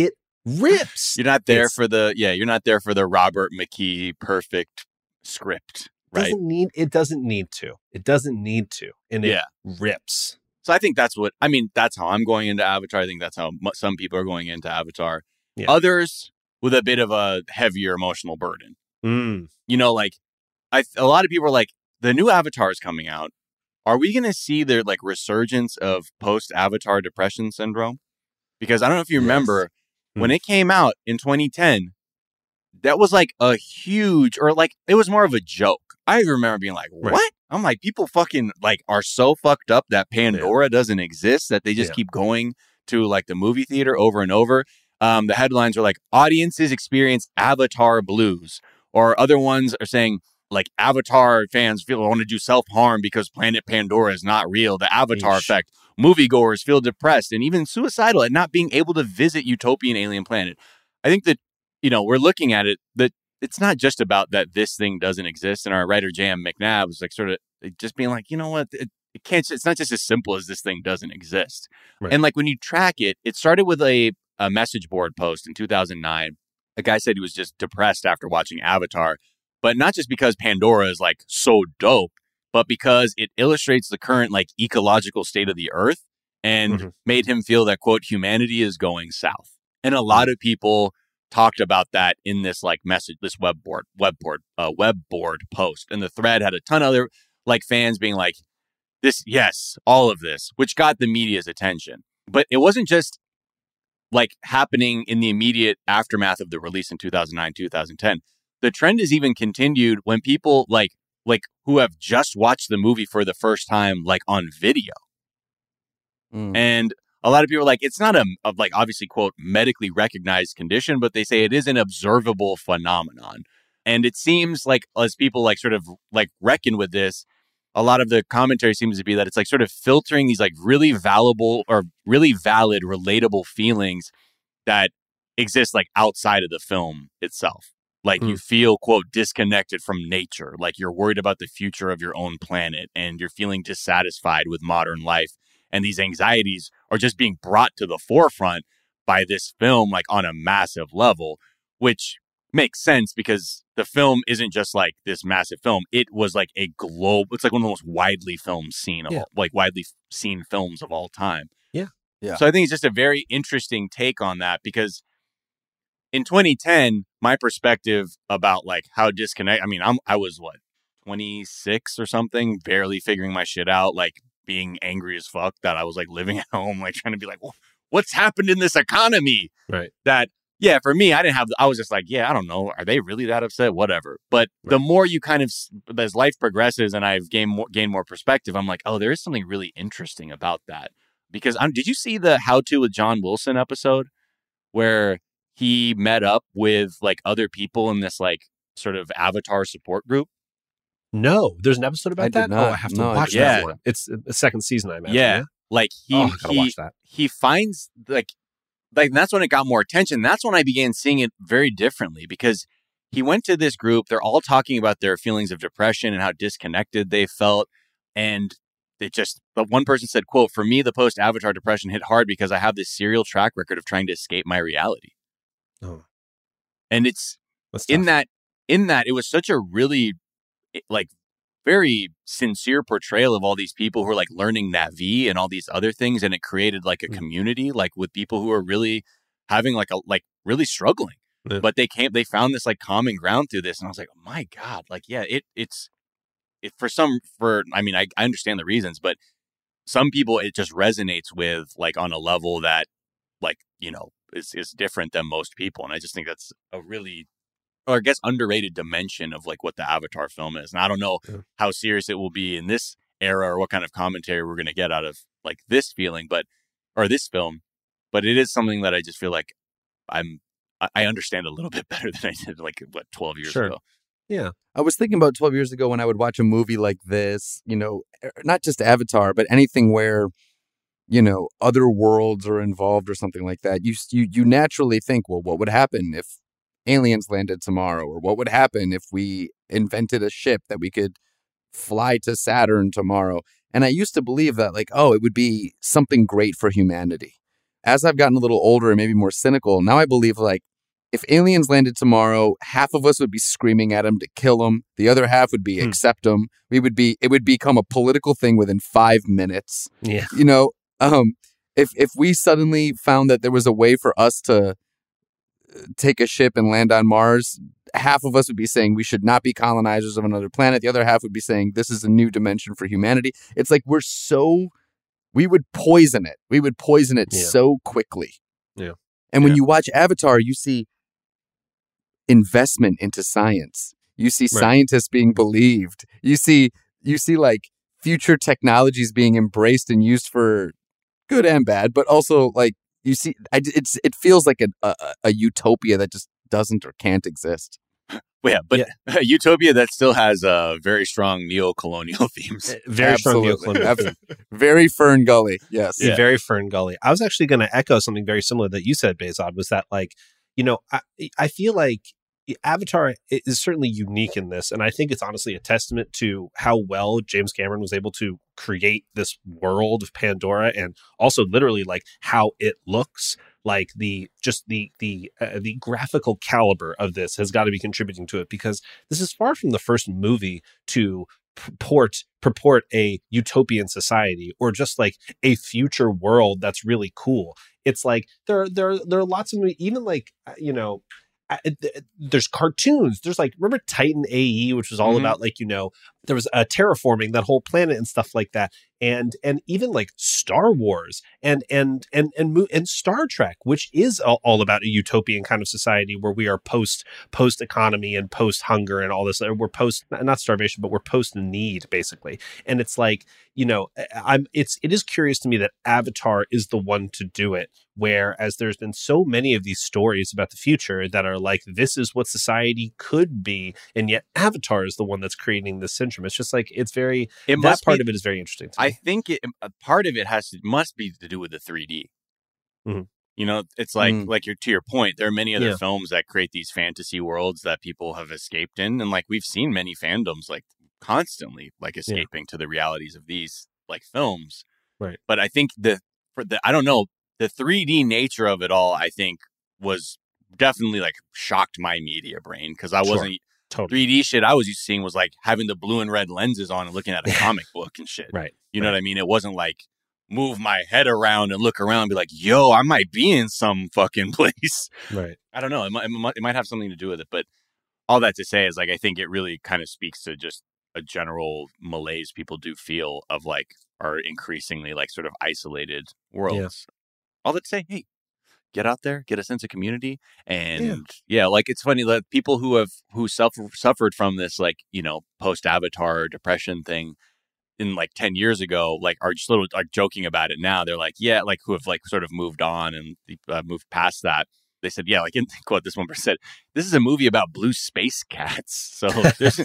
rips. You're not there It's- for the yeah. You're not there for the Robert McKee perfect script, right? Doesn't need it. Doesn't need to. It doesn't need to, and it Yeah. rips. So I think that's what I mean. That's how I'm going into Avatar. I think that's how mu- some people are going into Avatar. Yeah. Others with a bit of a heavier emotional burden. Mm. You know, like I, a lot of people are like, the new Avatar is coming out. Are we going to see their like resurgence of post-Avatar depression syndrome? Because I don't know if you remember Yes. when Mm. it came out in twenty ten, that was like a huge, or like it was more of a joke. I remember being like, what? Right. I'm like, people fucking like are so fucked up that Pandora doesn't exist, that they just Yeah. keep going to like the movie theater over and over. Um, the headlines are like, audiences experience Avatar blues, or other ones are saying like Avatar fans feel want to do self-harm because Planet Pandora is not real. The Avatar Yeesh. effect. Moviegoers feel depressed and even suicidal at not being able to visit utopian alien planet. I think that, you know, we're looking at it that it's not just about that this thing doesn't exist. And our writer, J M McNabb, was like sort of just being like, you know what, it, it can't, it's not just as simple as this thing doesn't exist. Right. And like when you track it, it started with a, a message board post in two thousand nine. A guy said he was just depressed after watching Avatar, but not just because Pandora is like so dope, but because it illustrates the current like ecological state of the earth and Mhm. made him feel that, quote, humanity is going south. And a lot of people talked about that in this like message, this web board, web board, uh, web board post. And the thread had a ton of other like fans being like, this, yes, all of this, which got the media's attention. But it wasn't just like happening in the immediate aftermath of the release in two thousand nine, two thousand ten. The trend has even continued when people like, like who have just watched the movie for the first time, like on video. Mm. And a lot of people are like, it's not a, a like obviously quote medically recognized condition, but they say it is an observable phenomenon. And it seems like as people like sort of like reckon with this, a lot of the commentary seems to be that it's like sort of filtering these like really valuable or really valid, relatable feelings that exist like outside of the film itself. Like you feel, quote, disconnected from nature, like you're worried about the future of your own planet and you're feeling dissatisfied with modern life. And these anxieties are just being brought to the forefront by this film, like on a massive level, which makes sense because the film isn't just like this massive film. It was like a globe. It's like one of the most widely filmed seen of Yeah. all, like widely f- seen films of all time. Yeah. Yeah. So I think it's just a very interesting take on that because in twenty ten, my perspective about like how disconnect, I mean, I'm, I was what, twenty-six or something, barely figuring my shit out, like being angry as fuck that I was like living at home, like trying to be like, well, what's happened in this economy? Right. That, yeah, for me, I didn't have, I was just like, yeah, I don't know. Are they really that upset? Whatever. But the more you kind of, as life progresses and I've gained more, gained more perspective, I'm like, oh, there is something really interesting about that. Because um, did you see the How To with John Wilson episode where he met up with like other people in this like sort of Avatar support group? No, there's an episode about I did that. not. Oh, I have to No, I watch did that not. one. It's the second season, I imagine. Yeah. Yeah. Like he, Oh, I gotta he, watch that. he finds like, like that's when it got more attention. That's when I began seeing it very differently because he went to this group. They're all talking about their feelings of depression and how disconnected they felt. And it just, but one person said, quote, for me, the post Avatar depression hit hard because I have this serial track record of trying to escape my reality. Oh, And it's that's in tough. that, in that it was such a really like very sincere portrayal of all these people who are like learning Na'vi and all these other things. And it created like a Mm. community, like with people who are really having like a, like really struggling, Yeah. but they came, they found this like common ground through this. And I was like, oh my God, like, yeah, it, it's, it for some, for, I mean, I, I understand the reasons, but some people it just resonates with like on a level that like, you know, is, is different than most people. And I just think that's a really, or I guess underrated dimension of like what the Avatar film is. And I don't know Yeah. how serious it will be in this era or what kind of commentary we're going to get out of like this feeling, but, or this film, but it is something that I just feel like I'm, I- I understand a little bit better than I did like, what, twelve years Sure. ago. Yeah. I was thinking about twelve years ago when I would watch a movie like this, you know, not just Avatar, but anything where, you know, other worlds are involved or something like that. You you you naturally think, well, what would happen if aliens landed tomorrow? Or what would happen if we invented a ship that we could fly to Saturn tomorrow? And I used to believe that, like, oh, it would be something great for humanity. as I've gotten a little older and maybe more cynical, now I believe like if aliens landed tomorrow, half of us would be screaming at them to kill them. The other half would be Hmm. accept them. We would be, it would become a political thing within five minutes. Yeah. You know, um, if if we suddenly found that there was a way for us to take a ship and land on Mars, half of us would be saying we should not be colonizers of another planet. The other half would be saying this is a new dimension for humanity. It's like we're so, we would poison it. We would poison it Yeah. so quickly. Yeah. And when Yeah. you watch Avatar, you see investment into science. You see Right. scientists being believed. You see, you see like future technologies being embraced and used for good and bad, but also like you see, I, it's it feels like a, a a utopia that just doesn't or can't exist. Well, yeah, but Utopia that still has uh, very strong neo-colonial themes. Very strong Absolutely. neoclinical. Absolutely. Very Fern Gully. Yes. Yeah. Very Fern Gully. I was actually going to echo something very similar that you said, Bezod, was that like, you know, I, I feel like Avatar is certainly unique in this. And I think it's honestly a testament to how well James Cameron was able to create this world of Pandora, and also literally like how it looks. Like the just the the uh, the graphical caliber of this has got to be contributing to it, because this is far from the first movie to purport purport a utopian society or just like a future world that's really cool. It's like there there there are lots of, even like, you know, I, there's cartoons. There's like, remember Titan A E, which was all Mhm. about like, you know, there was a terraforming that whole planet and stuff like that. And and even like Star Wars and and and and and Star Trek, which is all, all about a utopian kind of society where we are post post economy and post hunger and all this. We're post not starvation, but we're post need basically. And it's like, you know, I'm it's it is curious to me that Avatar is the one to do it. Whereas there's been so many of these stories about the future that are like, this is what society could be, and yet Avatar is the one that's creating this syndrome. It's just like, it's very, It that must part be- of it is very interesting to me. I think it, a part of it has to must be to do with the three D. Mhm. You know, it's like Mm. like you're, to your point, there are many other Yeah. films that create these fantasy worlds that people have escaped in, and like we've seen many fandoms like constantly like escaping to the realities of these like films. Right. But I think the for the I don't know, the three D nature of it all, I think, was definitely like shocked my media brain, because I Sure. wasn't Totally. three D shit I was used to seeing was like having the blue and red lenses on and looking at a comic book and shit. Right. You know what I mean? It wasn't like move my head around and look around and be like, yo, I might be in some fucking place. Right. I don't know. It might, it might, it might have something to do with it. But all that to say is like, I think it really kind of speaks to just a general malaise people do feel of like our increasingly like sort of isolated worlds. All that to say, hey, get out there, get a sense of community. And yeah, yeah like it's funny that people who have who suffer, suffered from this, like, you know, post Avatar depression thing in like ten years ago, like are just a little like joking about it now. They're like, yeah, like who have like sort of moved on and uh, moved past that. They said, yeah, like in quote, this one person said, this is a movie about blue space cats. So, there's,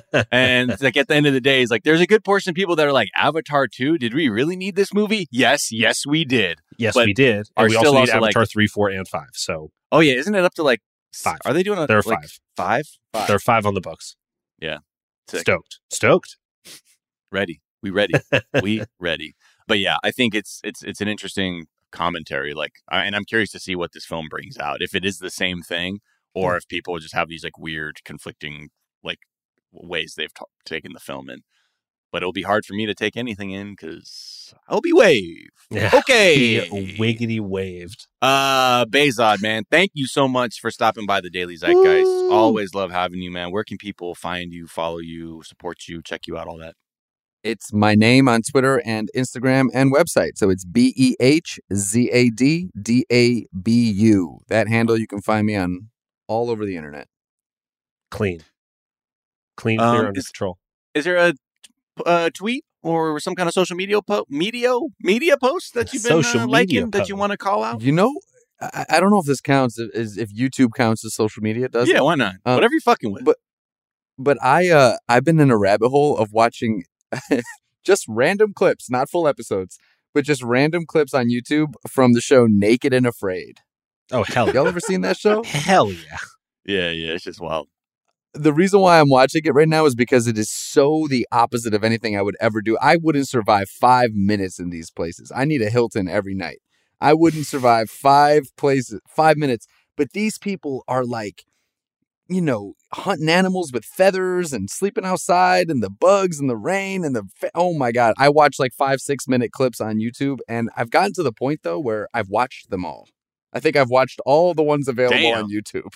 and like at the end of the day, it's like there's a good portion of people that are like, Avatar two, did we really need this movie? Yes, yes, we did. Yes, But we did. are And we still also need also, like- Avatar three, four, and five. So Oh yeah, isn't it up to like Five. Are they doing a, There are like, five. Five? Five. there are five on the books. Yeah. Sick. Stoked. Stoked. Ready. We ready. we ready. But yeah, I think it's it's it's an interesting commentary. Like, I, and I'm curious to see what this film brings out. If it is the same thing, or if people just have these like weird, conflicting like ways they've t- taken the film in. But it'll be hard for me to take anything in because I'll be waved. Yeah. Okay. Be wiggity waved. Uh, Bezod, man, thank you so much for stopping by the Daily Zeitgeist. Woo. Always love having you, man. Where can people find you, follow you, support you, check you out, all that? It's my name on Twitter and Instagram and website. So it's B E H Z A D D A B U. That handle, you can find me on all over the internet. Clean. Clean, Um, clear, under is- control. Is there a uh, tweet or some kind of social media po- media media post that you've been Social uh, media liking that you po- want to call out? You know, I, I don't know if this counts, if, if YouTube counts as social media. Does Yeah, it? why not? Um, Whatever you're fucking with. but- But I, uh, I've been in a rabbit hole of watching just random clips, not full episodes, but just random clips on YouTube from the show Naked and Afraid. Oh, hell yeah. Y'all ever seen that show? Hell yeah. yeah, yeah, it's just wild. The reason why I'm watching it right now is because it is so the opposite of anything I would ever do. I wouldn't survive five minutes in these places. I need a Hilton every night. I wouldn't survive five places, five minutes. But these people are like, you know, hunting animals with feathers and sleeping outside and the bugs and the rain and the, fa- oh my God. I watch like five, six minute clips on YouTube. And I've gotten to the point though, where I've watched them all. I think I've watched all the ones available Damn. on YouTube.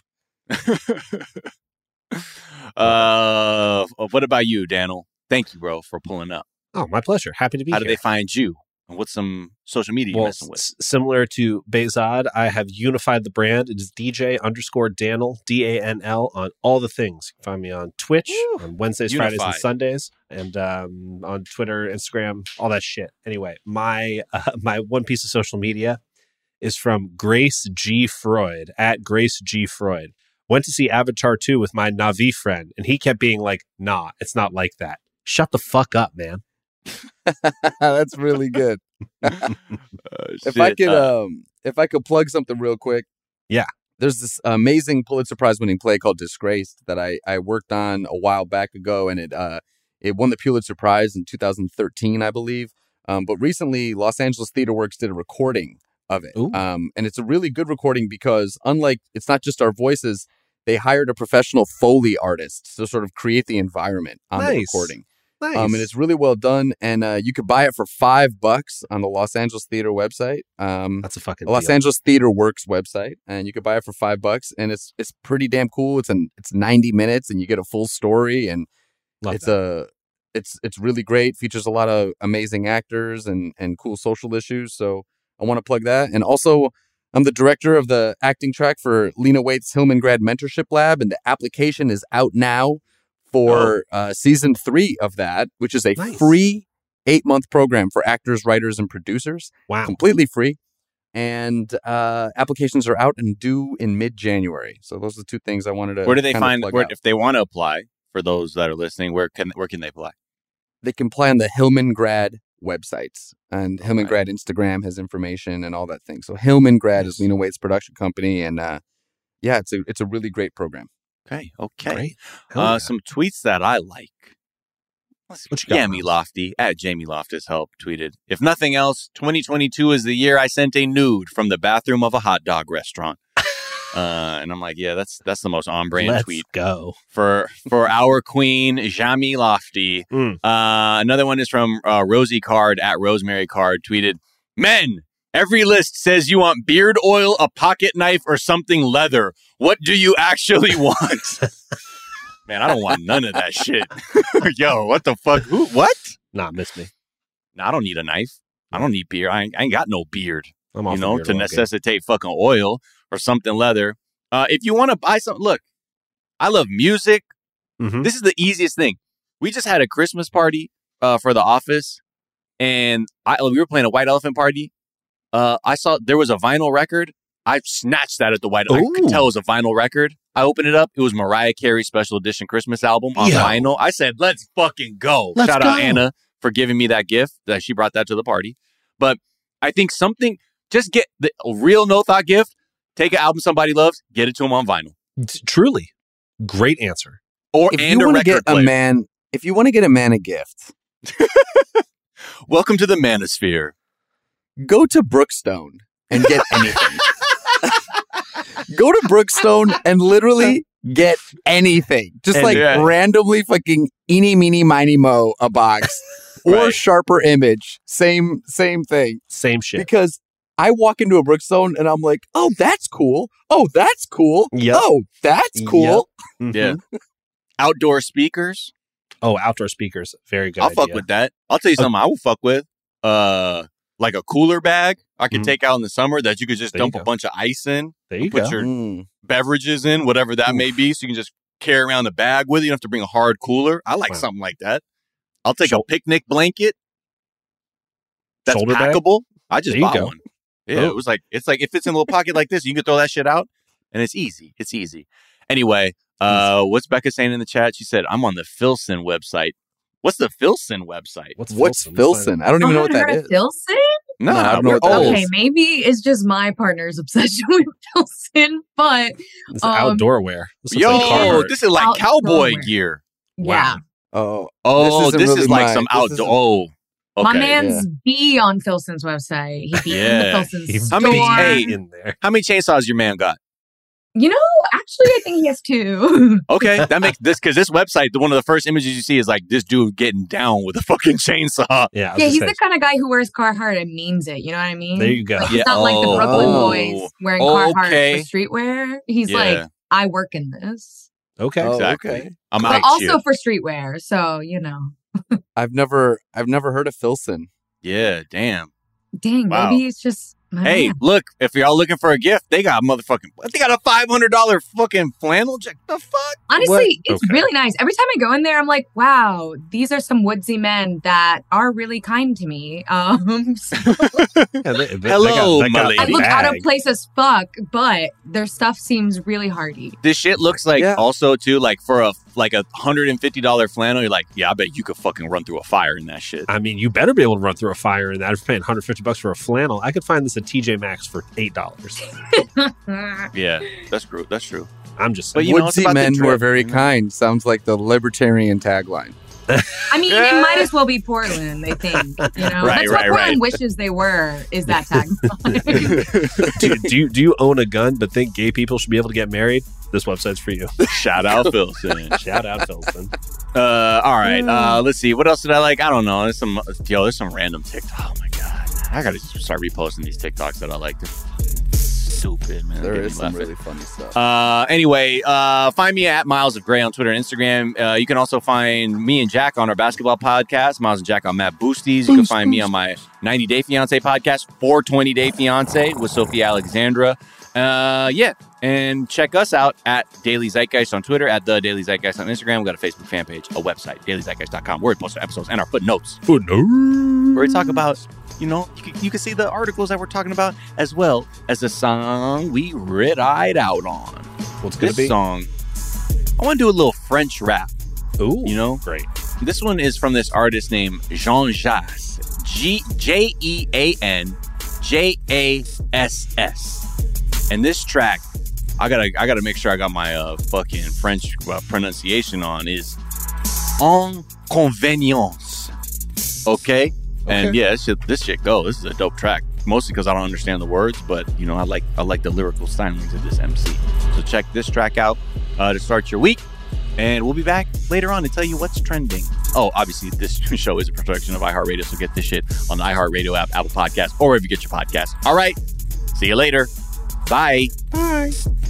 uh, what about you, Daniel? Thank you, bro, for pulling up. Oh, my pleasure. Happy to be How here. do they find you? And what's some social media well, you're messing with? s- similar to Bezod, I have unified the brand. It is D J underscore Danel, D A N L, on all the things. You can find me on Twitch Woo. on Wednesdays, Fridays, and Unified. Sundays, and um, on Twitter, Instagram, all that shit. Anyway, my uh, my one piece of social media is from Grace G. Freud, at Grace G. Freud. Went to see Avatar two with my Na'vi friend, and he kept being like, nah, it's not like that. Shut the fuck up, man. That's really good. Uh, If shit, I could, uh, um, if I could plug something real quick. Yeah. There's this amazing Pulitzer Prize winning play called Disgraced that I, I worked on a while back ago, and it uh it won the Pulitzer Prize in two thousand thirteen, I believe. Um, but recently, Los Angeles Theater Works did a recording of it. Ooh. Um, and it's a really good recording because unlike it's not just our voices, they hired a professional Foley artist to sort of create the environment on the Nice. recording. Nice. Um, and it's really well done. And uh, you could buy it for five bucks on the Los Angeles Theater website. Um, That's a fucking the Los deal. Angeles Theater Works website, and you could buy it for five bucks. And it's it's pretty damn cool. It's an it's ninety minutes, and you get a full story. And Love it's that. a it's it's really great. Features a lot of amazing actors and and cool social issues. So I want to plug that. And also, I'm the director of the acting track for Lena Waithe's Hillman Grad Mentorship Lab, and the application is out now for uh, season three of that, which is a Nice. free eight-month program for actors, writers, and producers, Wow. completely free. And uh, applications are out and due in mid-January. So those are the two things I wanted to. where do they kinda find plug where, out. if they want to apply? For those that are listening, where can where can they apply? They can apply on the Hillman Grad websites, and Hillman Okay. Grad Instagram has information and all that thing. So Hillman Grad is Nice. Lena Waithe's production company, and uh, yeah, it's a it's a really great program. Okay, okay. Great. Hell Uh, yeah. some tweets that I like. Let's see. What you got, Jamie Miles? Lofty at Jamie Loftus help tweeted. If nothing else, twenty twenty-two is the year I sent a nude from the bathroom of a hot dog restaurant. uh, and I'm like, yeah, that's that's the most on brand Let's tweet go. for for our queen Jamie Lofty. Mm. Uh, another one is from uh, Rosie Card at Rosemary Card tweeted, "Men, every list says you want beard oil, a pocket knife, or something leather. What do you actually want?" Man, I don't want none of that shit. Yo, what the fuck? Who? What? Nah, miss me. No, I don't need a knife. I don't need beard. I ain't, I ain't got no beard. I'm off You the know, beard to oil game. necessitate fucking oil or something leather. Uh, if you want to buy some, look, I love music. Mhm. This is the easiest thing. We just had a Christmas party uh, for the office, and I we were playing a White Elephant party. Uh, I saw there was a vinyl record. I snatched that at the White. I could Ooh. tell it was a vinyl record. I opened it up. It was Mariah Carey's special edition Christmas album on Yo. vinyl. I said, "Let's fucking go!" Let's Shout out go. Anna for giving me that gift. That she brought that to the party. But I think something. Just get the real no thought gift. Take an album somebody loves. Get it to them on vinyl T- Truly. Great answer. or If and you a want to record get a player. man, if you want to get a man a gift, Welcome to the Manosphere. go to Brookstone and get anything. Go to Brookstone and literally get anything. Just And- like yeah. randomly fucking eeny, meeny, miny, mo a box or Right. Sharper Image. Same, same thing. Same shit. Because I walk into a Brookstone and I'm like, oh, that's cool. Oh, that's cool. Yep. Oh, that's cool. Mhm. Yeah. Outdoor speakers. Oh, outdoor speakers. Very good I'll idea. fuck with that. I'll tell you something I will fuck with. Uh, like a cooler bag I could Mhm. take out in the summer that you could just There you dump a go. bunch of ice in, There you put go. your Mm. beverages in, whatever that may be, so you can just carry around the bag with you. You don't have to bring a hard cooler. I like Wow. something like that. I'll take Shou- a picnic blanket that's Shoulder bag? packable. I just There you bought go. one. Yeah, Oh. it was like it's like it fits in a little pocket like this. You can throw that shit out, and it's easy. It's easy. Anyway, uh, what's Becca saying in the chat? She said, "I'm on the Filson website." What's the Filson website? What's What's Filson? Filson? I don't even know what that heard is. of Filson? No, No, I don't know we're what that old. is. Okay, maybe it's just my partner's obsession with Filson, but It's Um, outdoor wear. This looks Yo, like Carhartt. this is like Outdoor cowboy wear. gear. yeah. Oh, Oh, This this, isn't is really like my- some this outdoor. isn't- Oh, Okay. My man's B on Filson's website. He be Yeah. in the Filson He store. How many, hey, in there. how many chainsaws your man got? You know, actually, I think he has two. Okay, that makes this because this website, the one of the first images you see is like this dude getting down with a fucking chainsaw. Yeah, I was Yeah, gonna he's say, the kind of guy who wears Carhartt and means it. You know what I mean? There you go. Like, he's Yeah. not like the Brooklyn Oh. boys wearing Okay. Carhartt for streetwear. He's Yeah. like, I work in this, okay. Oh, Exactly. okay. I'm but out also you. for streetwear. So you know, I've never, I've never heard of Filson. Yeah, damn. dang, Wow. maybe it's just. My Hey, man. look, if y'all looking for a gift, they got a motherfucking, they got a five hundred dollars fucking flannel jacket. The fuck? Honestly, What? it's Okay. really nice. Every time I go in there, I'm like, wow, these are some woodsy men that are really kind to me. Um, so Yeah, they- they- Hello, they got- they my got lady. I the look out of bag. place as fuck, but their stuff seems really hardy. This shit looks like Yeah. also too like for a like a hundred and fifty dollar flannel. You're like, yeah, I bet you could fucking run through a fire in that shit. I mean, you better be able to run through a fire in that. If you're paying one hundred fifty bucks for a flannel, I could find this at T J Maxx for eight dollars. Yeah, that's true. That's true. I'm just But saying. you know, it's Woodsy about the men who are drip, very you know? kind sounds like the libertarian tagline. I mean, it might as well be Portland, I think. You know, Right, that's right, what Portland right. wishes they were. Is that tagline? do, do, you, do you own a gun but think gay people should be able to get married? This website's for you. Shout out Filson. Shout out, Filson. Uh, all right. Uh, let's see. What else did I like? I don't know. There's some yo. There's some random TikTok. Oh my god. I gotta just start reposting these TikToks that I like. They're fucking stupid, man. There They're is getting some me really funny stuff. Uh, anyway, uh, find me at Miles of Gray on Twitter and Instagram. Uh, you can also find me and Jack on our basketball podcast, Miles and Jack on Matt Boosties. You can find me on my ninety Day Fiance podcast, four twenty Day Fiance with Sophie Alexandra. Uh, yeah, and check us out at Daily Zeitgeist on Twitter, at The Daily Zeitgeist on Instagram. We got a Facebook fan page, a website, daily zeitgeist dot com, where we post our episodes and our footnotes. Footnotes. Where we talk about, you know, you can, you can see the articles that we're talking about, as well as the song we red-eyed out on. What's going This to be? song, I want to do a little French rap. Ooh. You know? Great. This one is from this artist named Jean Jass. G J E A N J A S S. And this track, I gotta I gotta make sure I got my uh, fucking French uh, pronunciation on, is Inconvenience. Okay? And Okay. yeah, this shit, this shit go. This is a dope track. Mostly because I don't understand the words, but you know, I like I like the lyrical stylings of this M C. So check this track out uh, to start your week. And we'll be back later on to tell you what's trending. Oh, obviously, this show is a production of iHeartRadio, so get this shit on the iHeartRadio app, Apple Podcasts, or wherever you get your podcasts. All right. See you later. Bye. Bye.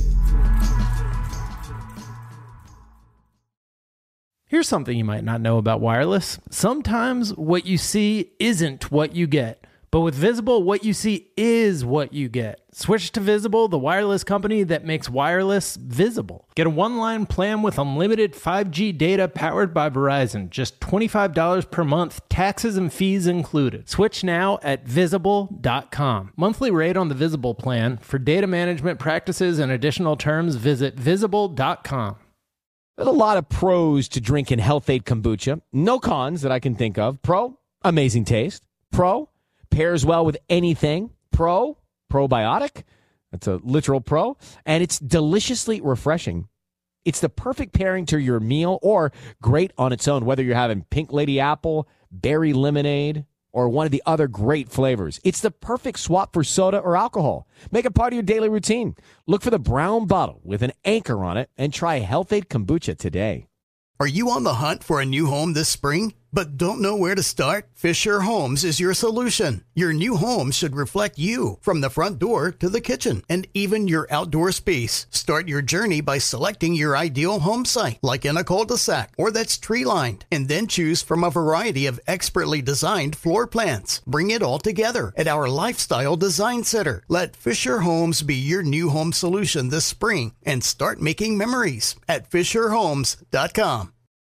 Here's something you might not know about wireless. Sometimes what you see isn't what you get. But with Visible, what you see is what you get. Switch to Visible, the wireless company that makes wireless visible. Get a one-line plan with unlimited five G data powered by Verizon. Just twenty-five dollars per month, taxes and fees included. Switch now at visible dot com. Monthly rate on the Visible plan. For data management practices and additional terms, visit visible dot com. There's a lot of pros to drinking Health Aid kombucha. No cons that I can think of. Pro, amazing taste. Pro, pairs well with anything. Pro, probiotic. That's a literal pro. And it's deliciously refreshing. It's the perfect pairing to your meal or great on its own, whether you're having pink lady apple, berry lemonade, or one of the other great flavors. It's the perfect swap for soda or alcohol. Make it part of your daily routine. Look for the brown bottle with an anchor on it and try Health Aid kombucha today. Are you on the hunt for a new home this spring, but don't know where to start? Fisher Homes is your solution. Your new home should reflect you, from the front door to the kitchen, and even your outdoor space. Start your journey by selecting your ideal home site, like in a cul-de-sac or that's tree-lined, and then choose from a variety of expertly designed floor plans. Bring it all together at our Lifestyle Design Center. Let Fisher Homes be your new home solution this spring and start making memories at fisher homes dot com.